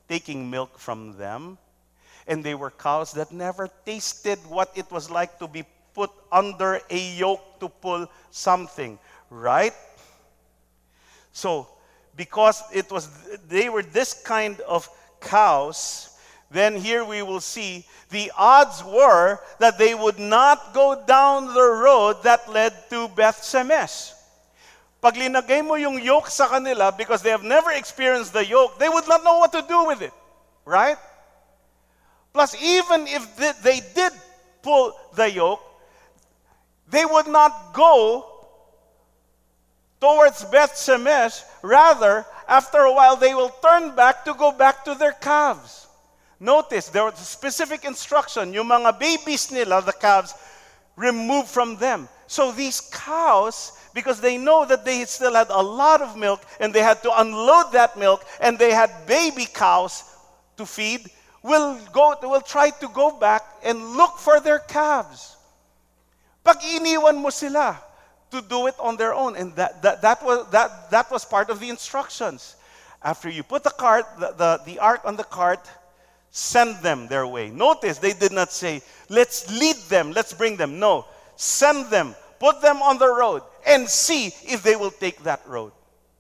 taking milk from them. And they were cows that never tasted what it was like to be put under a yoke to pull something, right? So, because it was, they were this kind of cows, then here we will see the odds were that they would not go down the road that led to Beth Shemesh. Pag linagay mo yung yoke sa kanila, because they have never experienced the yoke, they would not know what to do with it, right? Plus, even if they did pull the yoke, they would not go towards Beth Shemesh. Rather, after a while, they will turn back to go back to their calves. Notice, there was a specific instruction. Yung mga babies nila, the calves, removed from them. So these cows, because they know that they still had a lot of milk, and they had to unload that milk, and they had baby cows to feed, will go, will try to go back and look for their calves. Pag iniwan mo sila to do it on their own, and that, that, that, was, that, that was part of the instructions. After you put the cart, the, the, the ark on the cart, send them their way. Notice, they did not say, let's lead them, let's bring them. No, send them, put them on the road, and see if they will take that road.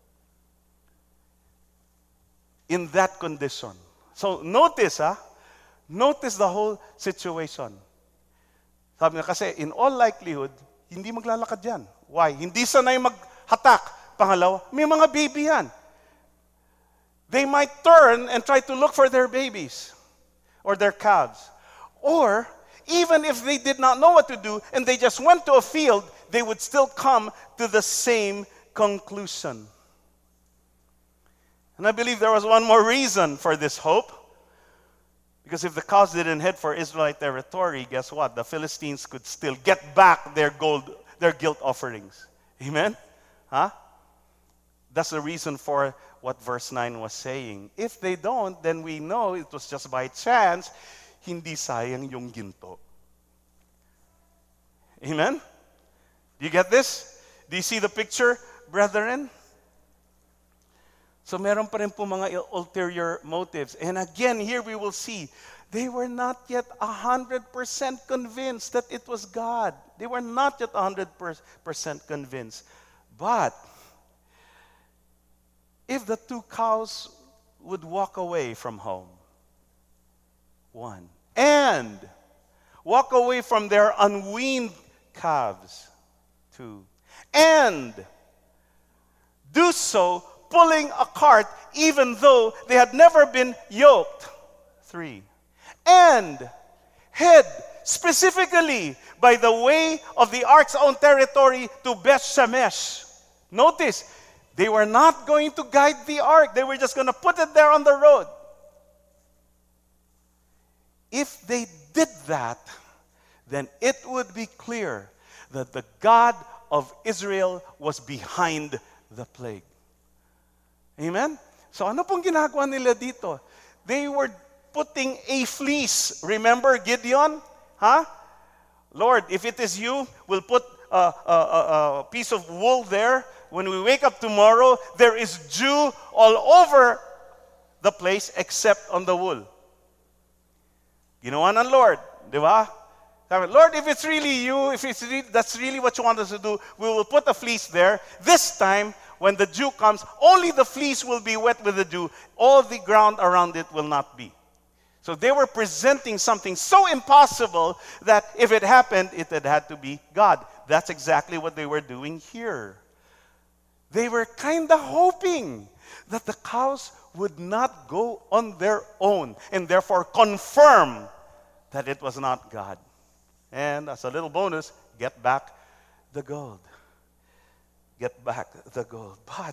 In that condition. So notice, ha? Notice the whole situation. Sabi niya, kasi in all likelihood, hindi maglalakad yan. Why? Hindi sanay maghatak. Pangalawa, may mga baby yan. They might turn and try to look for their babies or their calves. Or, even if they did not know what to do and they just went to a field, they would still come to the same conclusion. And I believe there was one more reason for this hope. Because if the cows didn't head for Israelite territory, guess what? The Philistines could still get back their gold, their guilt offerings. Amen? Huh? That's the reason for what verse nine was saying. If they don't, then we know it was just by chance, hindi sayang yung ginto. Amen? Do you get this? Do you see the picture, brethren? So meron pa rin po mga ulterior motives. And again, here we will see, they were not yet one hundred percent convinced that it was God. They were not yet one hundred percent convinced. But, if the two cows would walk away from home, one, and walk away from their unweaned calves, two, and do so pulling a cart even though they had never been yoked, three, and head specifically by the way of the ark's own territory to Beth Shemesh. Notice, they were not going to guide the ark. They were just going to put it there on the road. If they did that, then it would be clear that the God of Israel was behind the plague. Amen? So ano pong ginagawa nila dito? They were putting a fleece. Remember Gideon? Huh? Lord, if it is you, we'll put a, a, a, a piece of wool there. When we wake up tomorrow, there is dew all over the place except on the wool. Ginawa ng Lord, di ba? Sabi, Lord, if it's really you, if it's really, that's really what you want us to do, we will put a fleece there. This time, when the dew comes, only the fleece will be wet with the dew. All the ground around it will not be. So they were presenting something so impossible that if it happened, it had had to be God. That's exactly what they were doing here. They were kind of hoping that the cows would not go on their own and therefore confirm that it was not God. And as a little bonus, get back the gold. Get back the gold. But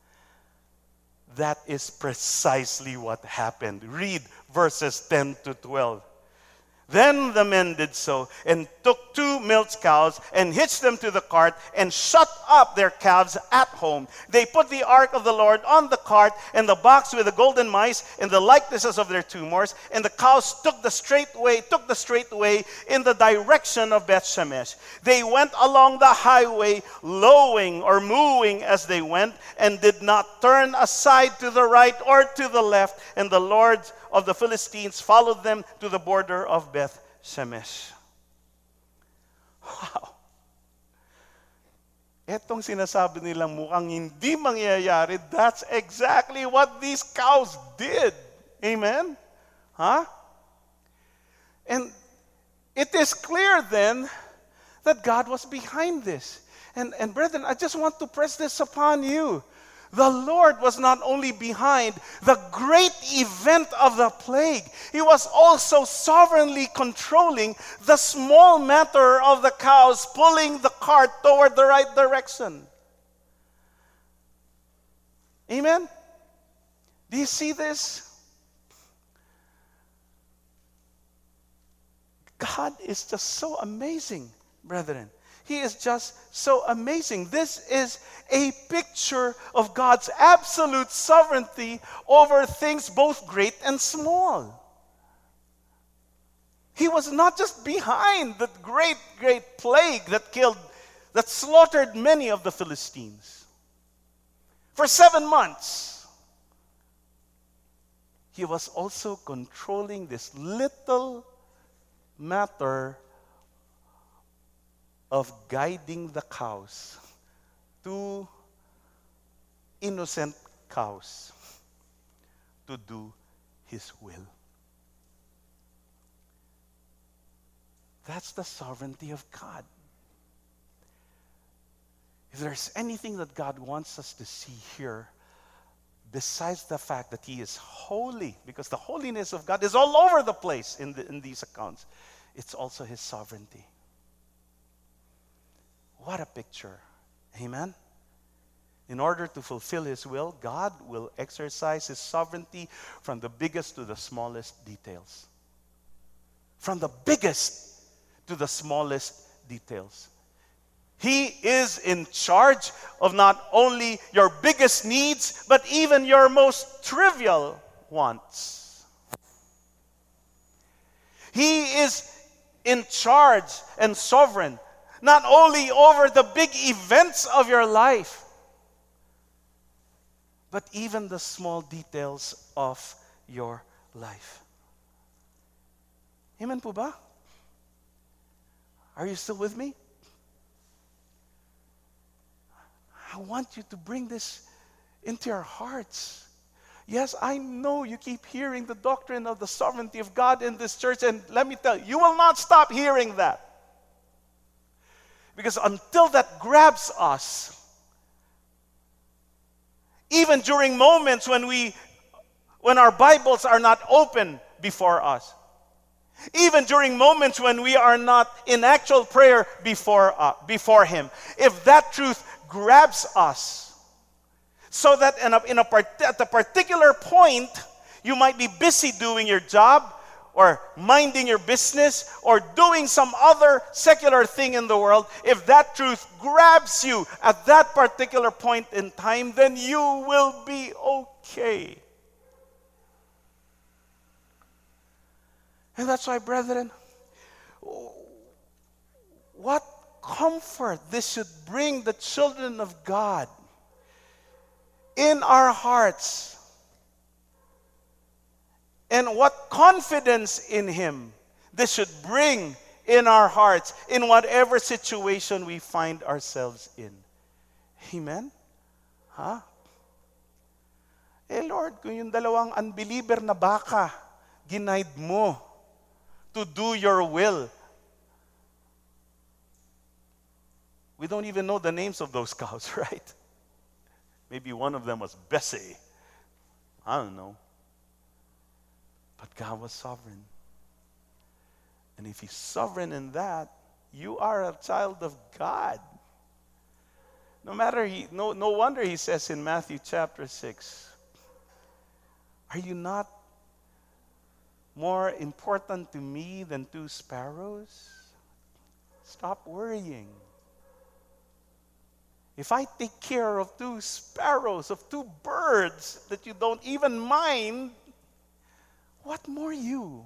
that is precisely what happened. Read verses ten to twelve. Then the men did so, and took two milch cows, and hitched them to the cart, and shut up their calves at home. They put the ark of the Lord on the cart, and the box with the golden mice, and the likenesses of their tumors, and the cows took the straight way, took the straight way in the direction of Beth Shemesh. They went along the highway, lowing or mooing as they went, and did not turn aside to the right or to the left. And the Lord of the Philistines followed them to the border of Beth Shemesh. Wow. Etong sinasabi nilang mukhang hindi mangyayari, that's exactly what these cows did. Amen? Huh? And it is clear then that God was behind this. And, and brethren, I just want to press this upon you. The Lord was not only behind the great event of the plague, He was also sovereignly controlling the small matter of the cows pulling the cart toward the right direction. Amen? Do you see this? God is just so amazing, brethren. He is just so amazing. This is a picture of God's absolute sovereignty over things both great and small. He was not just behind the great, great plague that killed, that slaughtered many of the Philistines. For seven months, He was also controlling this little matter of guiding the cows, two innocent cows, to do His will. That's the sovereignty of God. If there's anything that God wants us to see here, besides the fact that He is holy, because the holiness of God is all over the place in, the, in these accounts, it's also His sovereignty. What a picture. Amen? In order to fulfill His will, God will exercise His sovereignty from the biggest to the smallest details. From the biggest to the smallest details. He is in charge of not only your biggest needs, but even your most trivial wants. He is in charge and sovereign not only over the big events of your life, but even the small details of your life. Amen po ba? Are you still with me? I want you to bring this into your hearts. Yes, I know you keep hearing the doctrine of the sovereignty of God in this church, and let me tell you, you will not stop hearing that. Because until that grabs us, even during moments when we, when our Bibles are not open before us, even during moments when we are not in actual prayer before, uh, before Him, if that truth grabs us, so that in a, in a part, at a particular point, you might be busy doing your job, or minding your business, or doing some other secular thing in the world, if that truth grabs you at that particular point in time, then you will be okay. And that's why, brethren, what comfort this should bring the children of God in our hearts. And what confidence in Him this should bring in our hearts in whatever situation we find ourselves in. Amen? Ha? Eh Lord, kung yung dalawang unbeliever na baka, ginaid mo to do your will. We don't even know the names of those cows, right? Maybe one of them was Bessie. I don't know. But God was sovereign. And if He's sovereign in that, you are a child of God. No matter he, no, no wonder He says in Matthew chapter six, are you not more important to me than two sparrows? Stop worrying. If I take care of two sparrows, of two birds that you don't even mind, what more you?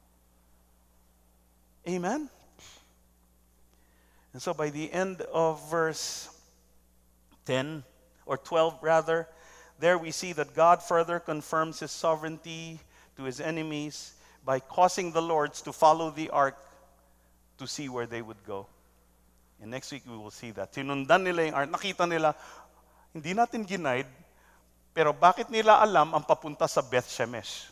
Amen? And so by the end of verse ten, or twelve rather, there we see that God further confirms his sovereignty to his enemies by causing the lords to follow the ark to see where they would go. And next week we will see that. Sinundan nila yung ark. Nakita nila, hindi natin ginaid, pero bakit nila alam ang papunta sa Beth Shemesh?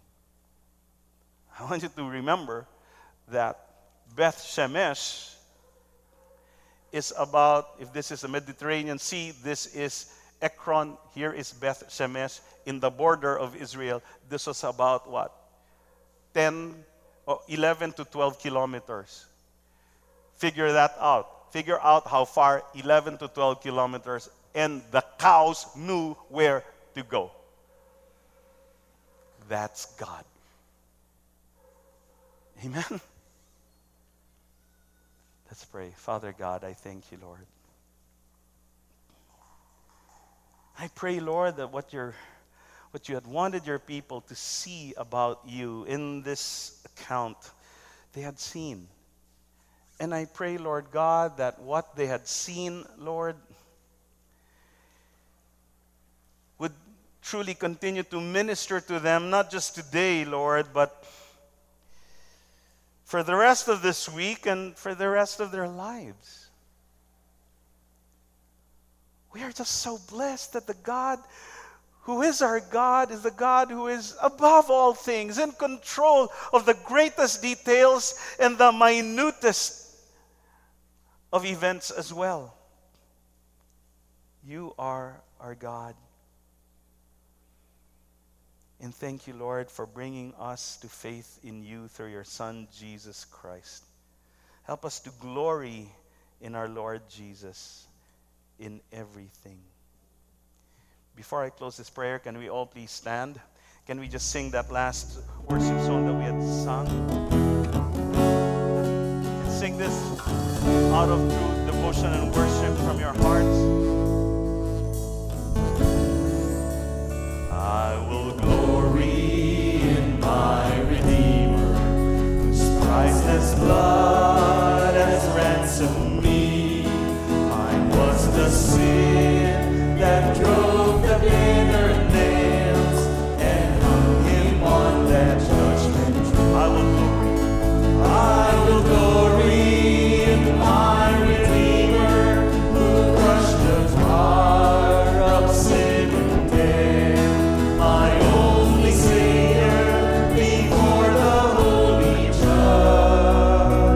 I want you to remember that Beth Shemesh is about, if this is the Mediterranean Sea, this is Ekron, here is Beth Shemesh in the border of Israel. This was about what? ten, or eleven to twelve kilometers. Figure that out. Figure out how far, eleven to twelve kilometers, and the cows knew where to go. That's God. Amen? Let's pray. Father God, I thank you, Lord. I pray, Lord, that what you're, what you had wanted your people to see about you in this account, they had seen. And I pray, Lord God, that what they had seen, Lord, would truly continue to minister to them, not just today, Lord, but for the rest of this week and for the rest of their lives. We are just so blessed that the God who is our God is the God who is above all things, in control of the greatest details and the minutest of events as well. You are our God. And thank you, Lord, for bringing us to faith in you through your Son, Jesus Christ. Help us to glory in our Lord Jesus in everything. Before I close this prayer, can we all please stand? Can we just sing that last worship song that we had sung? And sing this out of true devotion and worship from your hearts. I will glory in my Redeemer, whose priceless blood has ransomed me. Mine was the sin that drove the bitter nails and hung him on that judgment tree. I will glory, I will glory in my Redeemer, who crushed the power of sin and death, my only Savior before the holy judge.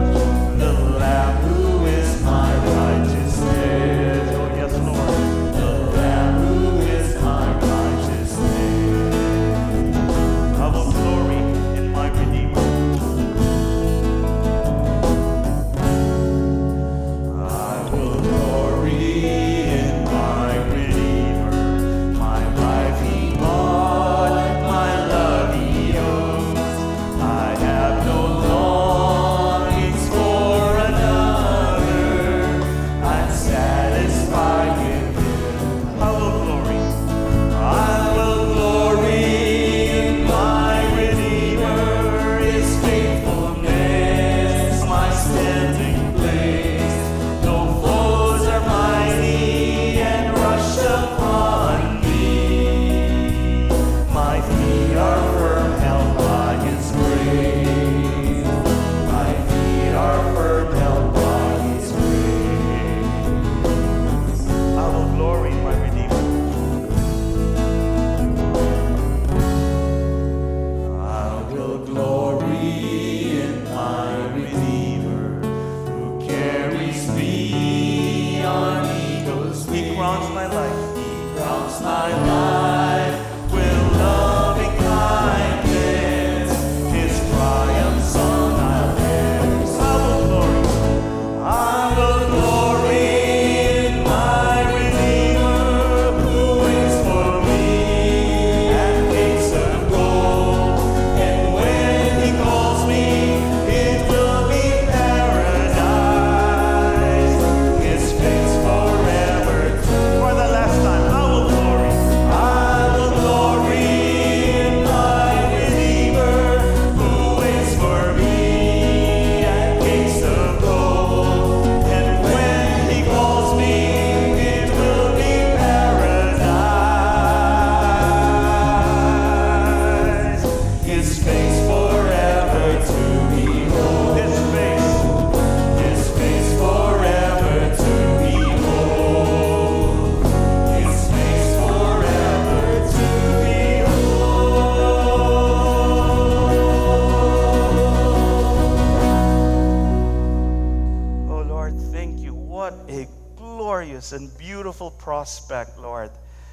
glorious and beautiful prospect, Lord,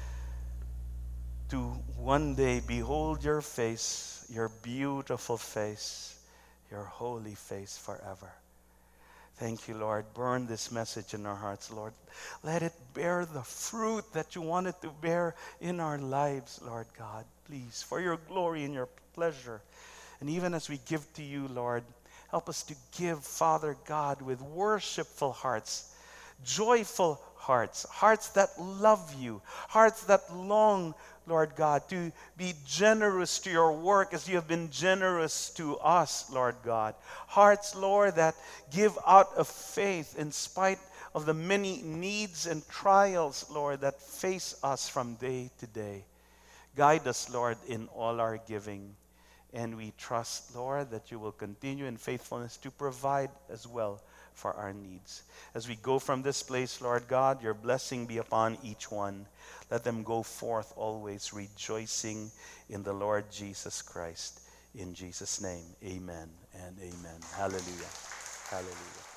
to one day behold your face, your beautiful face, your holy face forever. Thank you, Lord. Burn this message in our hearts, Lord. Let it bear the fruit that you want it to bear in our lives, Lord God. Please, for your glory and your pleasure. And even as we give to you, Lord, help us to give, Father God, with worshipful hearts, joyful hearts, hearts that love you, hearts that long, Lord God, to be generous to your work as you have been generous to us, Lord God. Hearts, Lord, that give out of faith in spite of the many needs and trials, Lord, that face us from day to day. Guide us, Lord, in all our giving. And we trust, Lord, that you will continue in faithfulness to provide as well for our needs. As we go from this place, Lord God, your blessing be upon each one. Let them go forth always rejoicing in the Lord Jesus Christ. In Jesus' name, amen and amen. Hallelujah. Hallelujah.